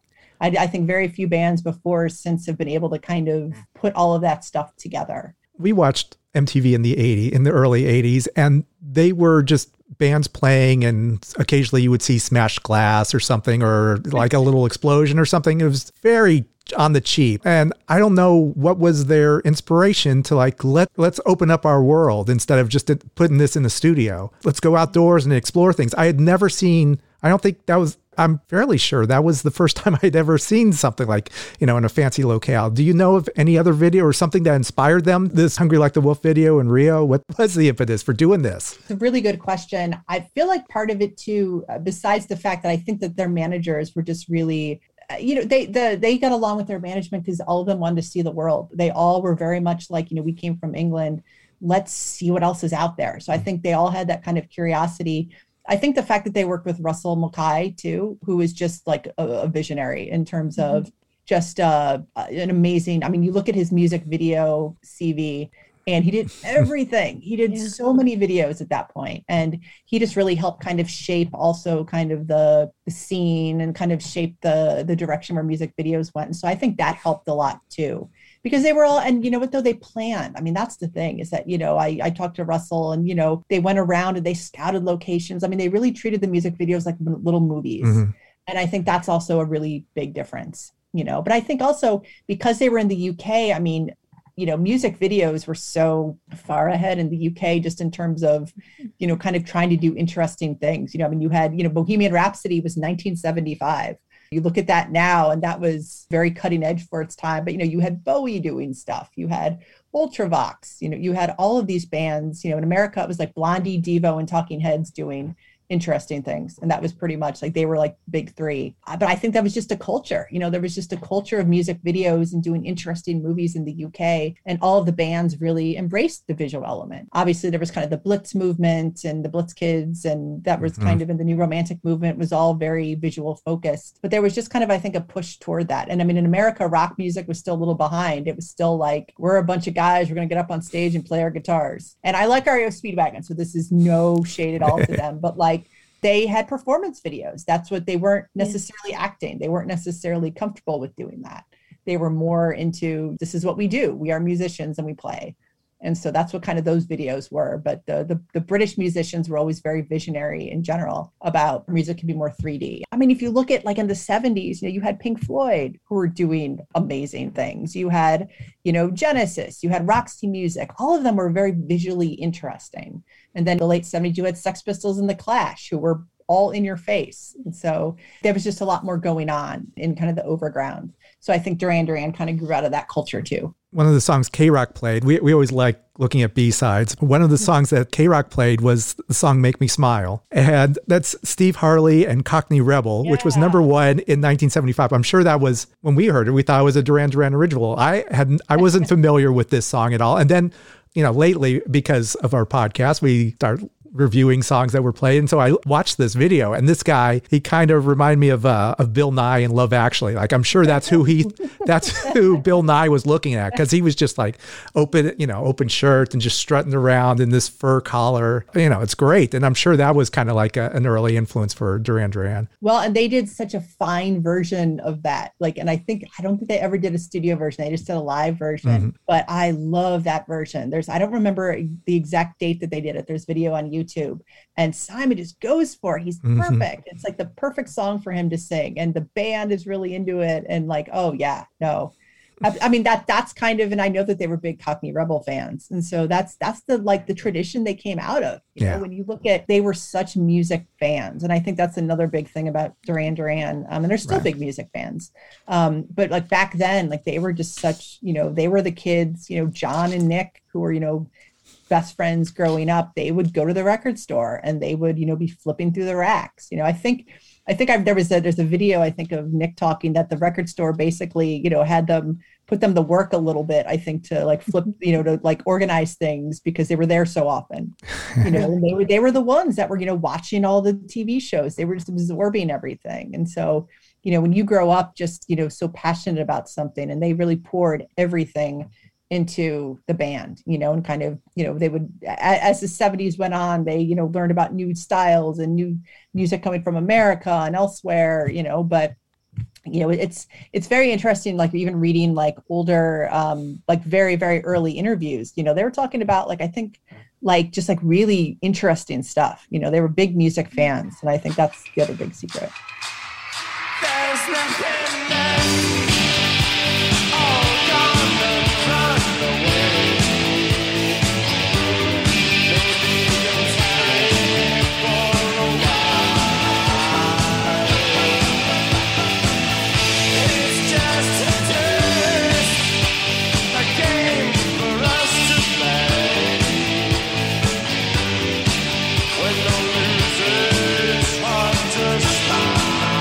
I, I think very few bands before or since have been able to kind of put all of that stuff together. We watched M T V in the eighties, in the early eighties, and they were just bands playing, and occasionally you would see smashed glass or something, or like a little explosion or something. It was very on the cheap. And I don't know what was their inspiration to like, let, let's open up our world instead of just putting this in the studio. Let's go outdoors and explore things. I had never seen, I don't think that was, I'm fairly sure that was the first time I'd ever seen something like, you know, in a fancy locale. Do you know of any other video or something that inspired them? This Hungry Like the Wolf video in Rio? What was the impetus for doing this? It's a really good question. I feel like part of it too, uh, besides the fact that I think that their managers were just really, uh, you know, they the they got along with their management because all of them wanted to see the world. They all were very much like, you know, we came from England. Let's see what else is out there. So I think they all had that kind of curiosity. I think the fact that they worked with Russell Mulcahy too, who is just like a, a visionary in terms mm-hmm. of just uh, an amazing, I mean, you look at his music video C V and he did everything. He did yeah. so many videos at that point. And he just really helped kind of shape also kind of the, the scene and kind of shape the, the direction where music videos went. And so I think that helped a lot too. Because they were all, and you know what, though, they planned. I mean, that's the thing is that, you know, I, I talked to Russell and, you know, they went around and they scouted locations. I mean, they really treated the music videos like little movies. Mm-hmm. And I think that's also a really big difference, you know, but I think also because they were in the U K, I mean, you know, music videos were so far ahead in the U K just in terms of, you know, kind of trying to do interesting things. You know, I mean, you had, you know, Bohemian Rhapsody was nineteen seventy-five. You look at that now, and that was very cutting edge for its time. But, you know, you had Bowie doing stuff. You had Ultravox. You know, you had all of these bands. You know, in America, it was like Blondie, Devo, and Talking Heads doing interesting things. And that was pretty much like they were like big three. But I think that was just a culture. You know, there was just a culture of music videos and doing interesting movies in the U K. And all of the bands really embraced the visual element. Obviously, there was kind of the Blitz movement and the Blitz Kids. And that was mm-hmm. kind of in the New Romantic movement was all very visual focused. But there was just kind of, I think, a push toward that. And I mean, in America, rock music was still a little behind. It was still like, we're a bunch of guys. We're going to get up on stage and play our guitars. And I like R E O Speedwagon. So this is no shade at all to them. But like, they had performance videos. That's what they weren't necessarily yeah. acting. They weren't necessarily comfortable with doing that. They were more into, this is what we do. We are musicians and we play. And so that's what kind of those videos were. But the, the, the British musicians were always very visionary in general about music can be more three D. I mean, if you look at like in the seventies, you know, you had Pink Floyd who were doing amazing things. You had, you know, Genesis, you had Roxy Music. All of them were very visually interesting. And then in the late seventies, you had Sex Pistols and The Clash, who were all in your face. And so there was just a lot more going on in kind of the overground. So I think Duran Duran kind of grew out of that culture too. One of the songs K-Rock played, we, we always like looking at B-sides. One of the songs that K-Rock played was the song Make Me Smile. And that's Steve Harley and Cockney Rebel, yeah. which was number one in nineteen seventy-five. I'm sure that was, when we heard it, we thought it was a Duran Duran original. I hadn't, I wasn't familiar with this song at all. And then, you know, lately, because of our podcast, we start reviewing songs that were played. And so I watched this video, and this guy, he kind of reminded me of uh, of Bill Nye in Love Actually. Like, I'm sure that's who he, that's who Bill Nye was looking at, because he was just like open, you know, open shirt and just strutting around in this fur collar. You know, it's great. And I'm sure that was kind of like a, an early influence for Duran Duran. Well, and they did such a fine version of that. Like, and I think, I don't think they ever did a studio version. They just did a live version, mm-hmm. but I love that version. There's, I don't remember the exact date that they did it. There's video on YouTube. YouTube and Simon just goes for it. He's perfect. Mm-hmm. It's like the perfect song for him to sing, and the band is really into it. And like, oh yeah, no, I, I mean that that's kind of, and I know that they were big Cockney Rebel fans, and so that's that's the like the tradition they came out of. You yeah. know, when you look at, they were such music fans, and I think that's another big thing about Duran Duran. Um, and they're still right. big music fans. Um, but like back then, like they were just such, you know, they were the kids. You know, John and Nick, who were, you know, best friends growing up, they would go to the record store and they would, you know, be flipping through the racks. You know, I think, I think I've, there was a, there's a video, I think, of Nick talking that the record store basically, you know, had them put them to work a little bit, I think, to like flip, you know, to like organize things because they were there so often, you know, and they were, they were the ones that were, you know, watching all the T V shows. They were just absorbing everything. And so, you know, when you grow up just, you know, so passionate about something, and they really poured everything into the band, you know, and kind of, you know, they would, as the seventies went on, they, you know, learned about new styles and new music coming from America and elsewhere, you know, but you know, it's it's very interesting, like even reading like older, um, like very, very early interviews, you know, they were talking about like, I think like just like really interesting stuff. You know, they were big music fans. And I think that's the other big secret. There's nothing left. All gone across the way. Maybe you'll tarry for a while. It's just a test, a game for us to play. When the loser, it's hard to stop.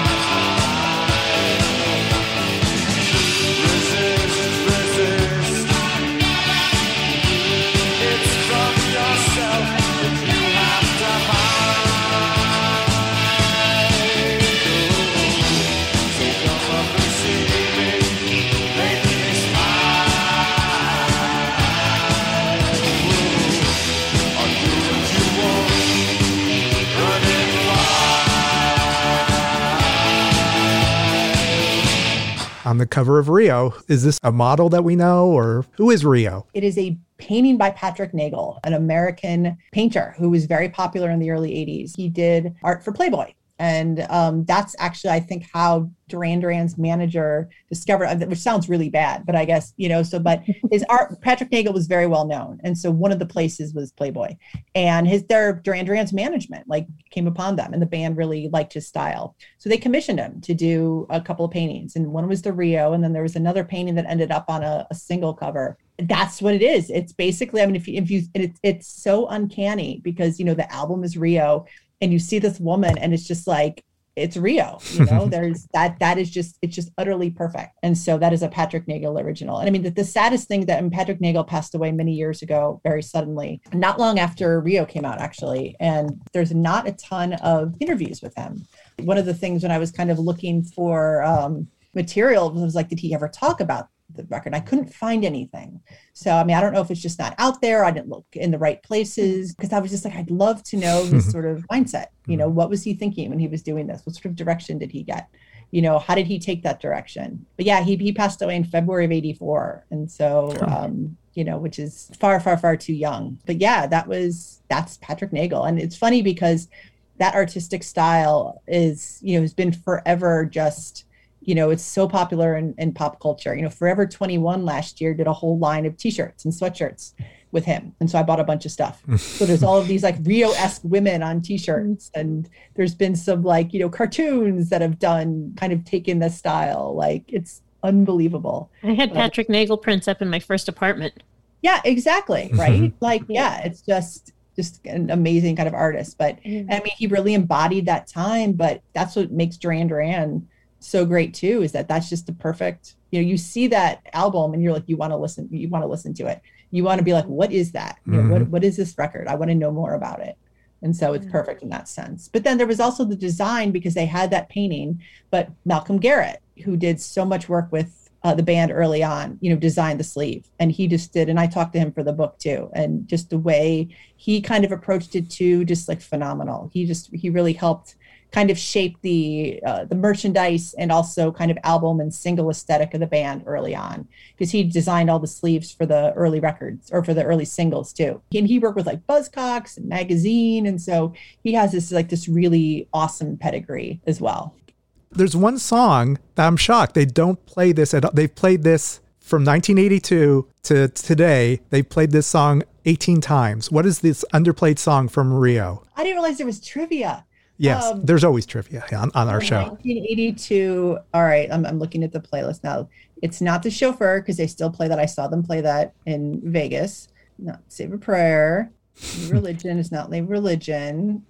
On the cover of Rio, is this a model that we know, or who is Rio? It is a painting by Patrick Nagel, an American painter who was very popular in the early eighties. He did art for Playboy. And um, that's actually, I think, how Duran Duran's manager discovered, which sounds really bad, but I guess, you know, so, but his art, Patrick Nagel was very well known. And so one of the places was Playboy, and his, their Duran Duran's management like came upon them, and the band really liked his style. So they commissioned him to do a couple of paintings, and one was the Rio. And then there was another painting that ended up on a, a single cover. That's what it is. It's basically, I mean, if you, if you, it's, it's so uncanny because, you know, the album is Rio, and you see this woman and it's just like, it's Rio, you know, there's that, that is just, it's just utterly perfect. And so that is a Patrick Nagel original. And I mean, the, the saddest thing that, and Patrick Nagel passed away many years ago, very suddenly, not long after Rio came out, actually. And there's not a ton of interviews with him. One of the things when I was kind of looking for um, material was like, did he ever talk about the record? I couldn't find anything. So, I mean, I don't know if it's just not out there. I didn't look in the right places, because I was just like, I'd love to know his sort of mindset. You know, what was he thinking when he was doing this? What sort of direction did he get? You know, how did he take that direction? But yeah, he he passed away in February of eighty-four. And so, um, you know, which is far, far, far too young. But yeah, that was, that's Patrick Nagel. And it's funny because that artistic style is, you know, has been forever just, you know, it's so popular in, in pop culture. You know, Forever twenty-one last year did a whole line of t-shirts and sweatshirts with him. And so I bought a bunch of stuff. So there's all of these like Rio-esque women on t-shirts. And there's been some like, you know, cartoons that have done kind of taken this style. Like, it's unbelievable. I had But- Patrick Nagel prints up in my first apartment. Yeah, exactly. Right. Like, yeah, it's just, just an amazing kind of artist. But I mean, he really embodied that time, but that's what makes Duran Duran so great too, is that that's just the perfect, you know, you see that album and you're like, you want to listen, you want to listen to it. You want to be like, what is that? You know, what, what is this record? I want to know more about it. And so it's perfect in that sense. But then there was also the design, because they had that painting, but Malcolm Garrett, who did so much work with uh, the band early on, you know, designed the sleeve, and he just did. And I talked to him for the book too. And just the way he kind of approached it too, just like phenomenal. He just, he really helped kind of shape the uh, the merchandise and also kind of album and single aesthetic of the band early on, because he designed all the sleeves for the early records, or for the early singles too. And he worked with like Buzzcocks and Magazine, and so he has this like this really awesome pedigree as well. There's one song that I'm shocked they don't play this at all. They've played this from nineteen eighty-two to today. They played this song eighteen times. What is this underplayed song from Rio? I didn't realize there was trivia. Yes, Um, there's always trivia on, on our show. nineteen eighty-two. All right, I'm, I'm looking at the playlist now. It's not The Chauffeur, because they still play that. I saw them play that in Vegas. Not Save a Prayer. Religion is not Late Religion.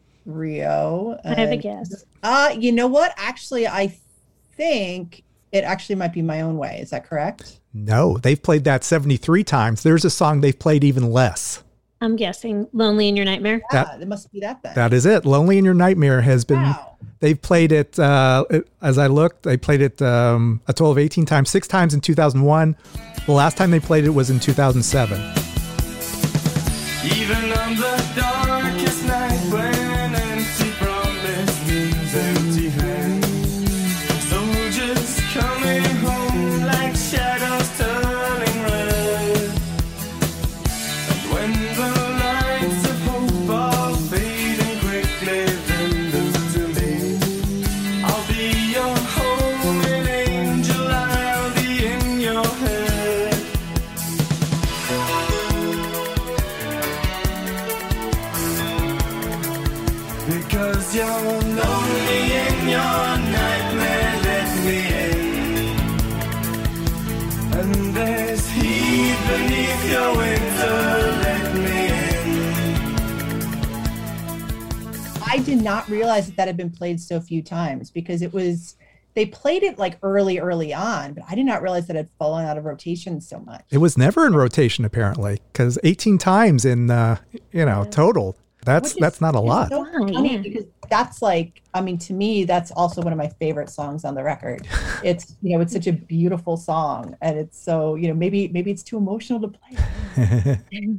Rio. I have a and- guess. Uh, you know what? Actually, I think it actually might be My Own Way. Is that correct? No, they've played that seventy-three times. There's a song they've played even less. I'm guessing Lonely in Your Nightmare. Yeah, That- it must be that then. That is it. Lonely in Your Nightmare has been, Wow. they've played it, uh, as I looked, they played it um, a total of eighteen times, six times in two thousand one. The last time they played it was in two thousand seven. Even on the darkest night, when empty promise means empty hands, soldiers Because you're lonely in your nightmare, let me in. And there's heat beneath your winter, let me in. I did not realize that that had been played so few times because it was, they played it like early, early on, but I did not realize that it had fallen out of rotation so much. It was never in rotation apparently, because eighteen times in, uh, you know, total. That's Which is- that's not a it's lot. So funny because that's like, I mean, to me, that's also one of my favorite songs on the record. It's, you know, it's such a beautiful song, and it's so, you know, maybe maybe it's too emotional to play.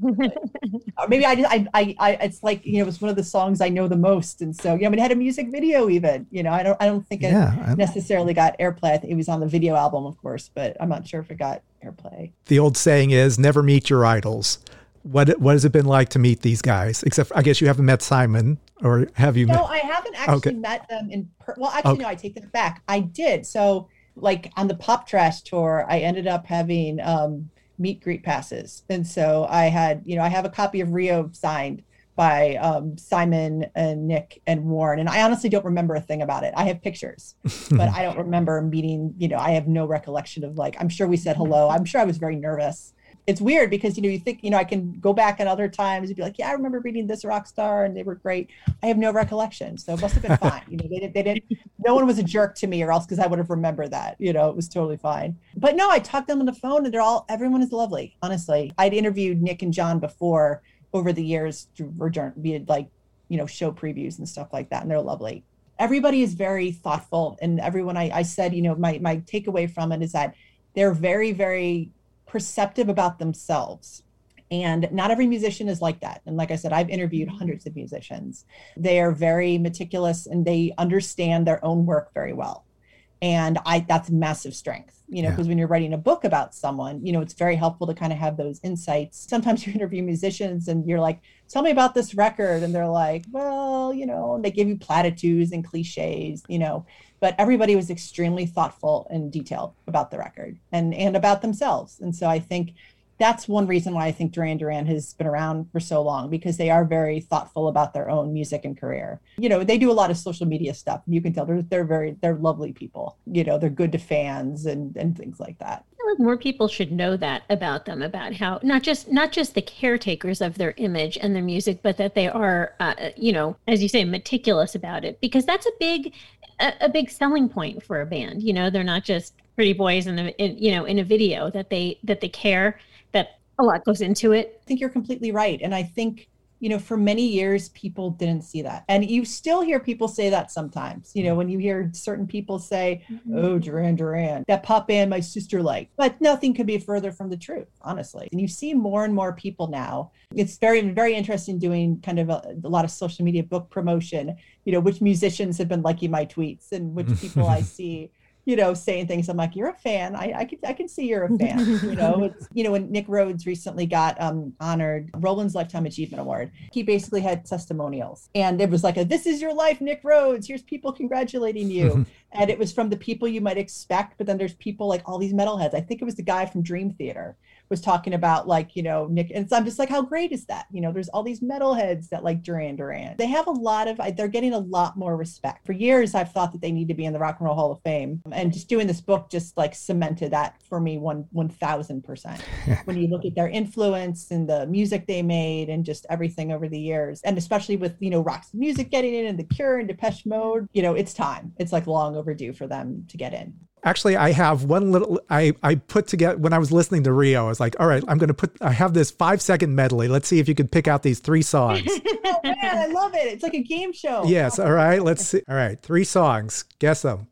Or maybe I, I I I it's like, you know, it's one of the songs I know the most, and so, yeah, I mean, it had a music video even. You know, I don't I don't think it Yeah, I- necessarily got airplay. I think it was on the video album, of course, but I'm not sure if it got airplay. The old saying is never meet your idols. What what has it been like to meet these guys? Except I guess you haven't met Simon, or have you No, met? I haven't actually Okay. met them in per- well, actually, Okay. no, I take that back. I did. So, like on the Pop Trash tour, I ended up having um, meet greet passes, and so I had, you know, I have a copy of Rio signed by um, Simon and Nick and Warren, and I honestly don't remember a thing about it. I have pictures, but I don't remember meeting. You know, I have no recollection of, like, I'm sure we said hello. I'm sure I was very nervous. It's weird because, you know, you think, you know, I can go back at other times and be like, yeah, I remember reading this rock star and they were great. I have no recollection. So it must have been fine. You know, they didn't, they didn't, no one was a jerk to me, or else, because I would have remembered that, you know, it was totally fine. But no, I talked to them on the phone and they're all, everyone is lovely. Honestly, I'd interviewed Nick and John before over the years to return, be it like, you know, show previews and stuff like that. And they're lovely. Everybody is very thoughtful. And everyone, I, I said, you know, my, my takeaway from it is that they're very, very perceptive about themselves. And not every musician is like that. And like I said, I've interviewed hundreds of musicians. They are very meticulous and they understand their own work very well. And I, that's massive strength, you know, Yeah. because when you're writing a book about someone, you know, it's very helpful to kind of have those insights. Sometimes you interview musicians and you're like, tell me about this record. And they're like, well, you know, they give you platitudes and cliches, you know, but everybody was extremely thoughtful and detailed about the record and, and about themselves. And so I think that's one reason why I think Duran Duran has been around for so long, because they are very thoughtful about their own music and career. You know, they do a lot of social media stuff. You can tell they're, they're very, they're lovely people. You know, they're good to fans and, and things like that. I feel like more people should know that about them, about how not just not just the caretakers of their image and their music, but that they are, uh, you know, as you say, meticulous about it, because that's a big, a, a big selling point for a band. You know, they're not just pretty boys in a, in, you know, in a video. That they that they care, that a lot goes into it. I think you're completely right. And I think, you know, for many years, people didn't see that. And you still hear people say that sometimes, you know, when you hear certain people say, oh, Duran Duran, that pop band my sister liked. But nothing could be further from the truth, honestly. And you see more and more people now. It's very, very interesting doing kind of a, a lot of social media book promotion, you know, which musicians have been liking my tweets and which people I see, you know, saying things. I'm like, you're a fan. I, I can I can see you're a fan. You know, it's, you know, when Nick Rhodes recently got um, honored Roland's Lifetime Achievement Award, he basically had testimonials. And it was like, a, this is your life, Nick Rhodes. Here's people congratulating you. And it was from the people you might expect. But then there's people like all these metalheads. I think it was the guy from Dream Theater was talking about, like, you know, Nick. And so I'm just like, how great is that? You know, there's all these metalheads that like Duran Duran. They have a lot of, they're getting a lot more respect. For years, I've thought that they need to be in the Rock and Roll Hall of Fame. And just doing this book just like cemented that for me one, one thousand percent. When you look at their influence and the music they made and just everything over the years, and especially with, you know, Roxy Music getting in and The Cure and Depeche Mode, you know, it's time. It's like long overdue for them to get in. Actually, I have one little, I, I put together, when I was listening to Rio, I was like, all right, I'm going to put, I have this five second medley. Let's see if you can pick out these three songs. Oh man, I love it. It's like a game show. Yes. All right. Let's see. All right. Three songs. Guess them.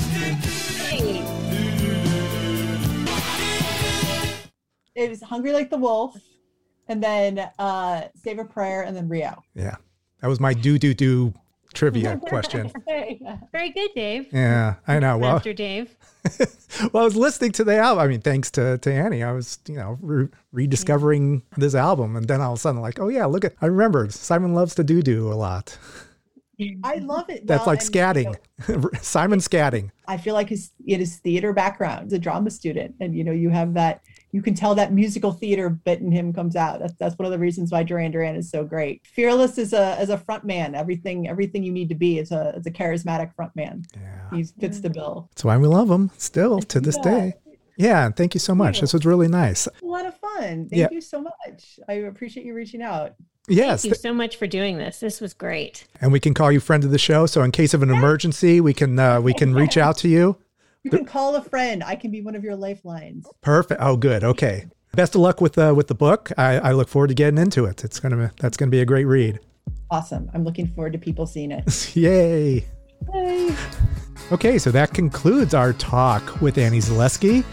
It was Hungry Like the Wolf, and then uh, Save a Prayer, and then Rio. Yeah. That was my do, do, do trivia question. Very good, Dave. Yeah, I know. Well, Master Dave. well, I was listening to the album. I mean, thanks to, to Annie, I was, you know, re- rediscovering this album. And then all of a sudden, like, oh yeah, look at, I remember Simon Loves to Do Do a lot. I love it. That's Well, like and, scatting. you know, Simon scatting. I feel like his it is theater background, a drama student, and you know you have that. You can tell that musical theater bit in him comes out. That's that's one of the reasons why Duran Duran is so great. Fearless as a as a front man. Everything everything you need to be as a as a charismatic front man. Yeah. He fits the bill. That's why we love him still to this Yeah. day. Yeah, and thank you so much. This was really nice. A lot of fun. Thank Yeah. you so much. I appreciate you reaching out. Yes, Thank you so much for doing this. This was great. and we can call you friend of the show. So in case of an emergency, we can uh, we can reach out to you. You can call a friend. I can be one of your lifelines. Perfect. Oh, good. Okay. Best of luck with uh, with the book. I, I look forward to getting into it. It's gonna be, that's gonna be a great read. Awesome. I'm looking forward to people seeing it. Yay. Yay. Okay, so that concludes our talk with Annie Zaleski.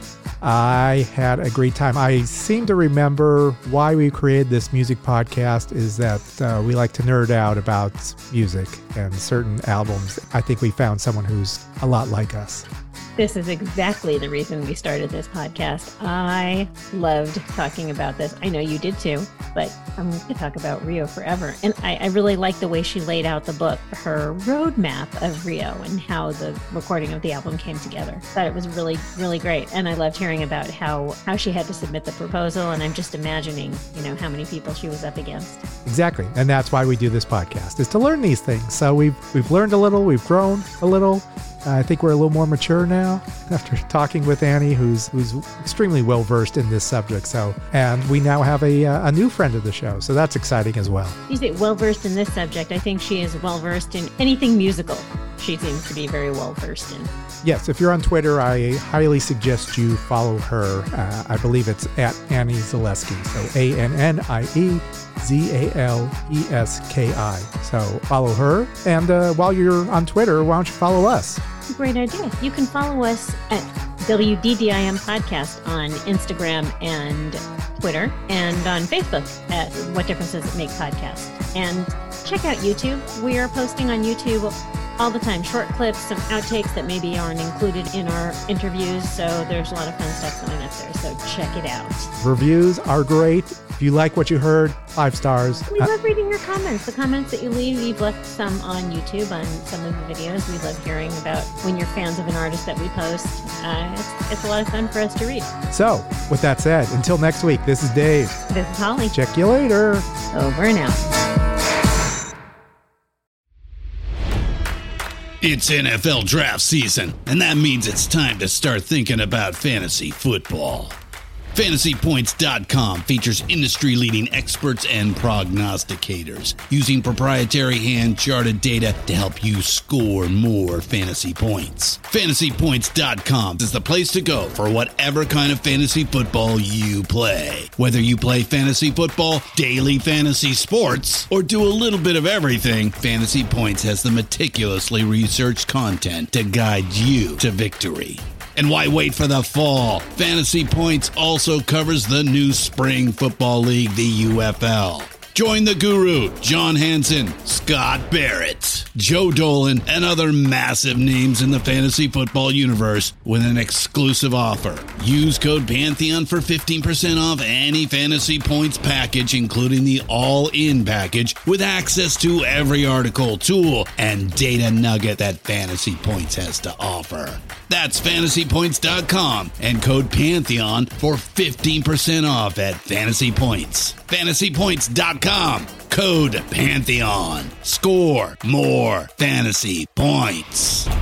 I had a great time. I seem to remember why we created this music podcast is that uh, we like to nerd out about music and certain albums. I think we found someone who's a lot like us. This is exactly the reason we started this podcast. I loved talking about this. I know you did too, but I'm going to talk about Rio forever. And I, I really like the way she laid out the book, her roadmap of Rio and how the recording of the album came together. Thought it was really, really great. And I loved hearing about how, how she had to submit the proposal. And I'm just imagining, you know, how many people she was up against. Exactly. And that's why we do this podcast, is to learn these things. So we've we've learned a little, we've grown a little. Uh, I think we're a little more mature now after talking with Annie, who's who's extremely well versed in this subject. So, and we now have a uh, a new friend of the show, so that's exciting as well. You say well versed in this subject. I think she is well versed in anything musical. She seems to be very well versed in. Yes, if you're on Twitter, I highly suggest you follow her. Uh, I believe it's at Annie Zaleski, so A N N I E Z A L E S K I. So follow her, and uh, while you're on Twitter, why don't you follow us? Great idea. You can follow us at W D D I M Podcast on Instagram and Twitter, and on Facebook at What Difference Does It Make Podcast. And check out YouTube. We are posting on YouTube all the time, short clips, some outtakes that maybe aren't included in our interviews. So there's a lot of fun stuff going up there. So check it out. Reviews are great. If you like what you heard, five stars. We Uh, love reading your comments. The comments that you leave, you've left some on YouTube on some of the videos. We love hearing about when you're fans of an artist that we post. Uh, it's, it's a lot of fun for us to read. so, with that said, until next week, this is Dave. This is Holly. Check you later. Over and out. It's N F L draft season, and that means it's time to start thinking about fantasy football. Fantasy Points dot com features industry-leading experts and prognosticators using proprietary hand-charted data to help you score more fantasy points. Fantasy Points dot com is the place to go for whatever kind of fantasy football you play. Whether you play fantasy football, daily fantasy sports, or do a little bit of everything, Fantasy Points has the meticulously researched content to guide you to victory. And why wait for the fall? Fantasy Points also covers the new spring football league, the U F L. Join the guru, John Hansen, Scott Barrett, Joe Dolan, and other massive names in the fantasy football universe with an exclusive offer. Use code Pantheon for fifteen percent off any Fantasy Points package, including the all-in package, with access to every article, tool, and data nugget that Fantasy Points has to offer. That's Fantasy Points dot com and code Pantheon for fifteen percent off at Fantasy Points. Fantasy Points dot com, code Pantheon. Score more fantasy points.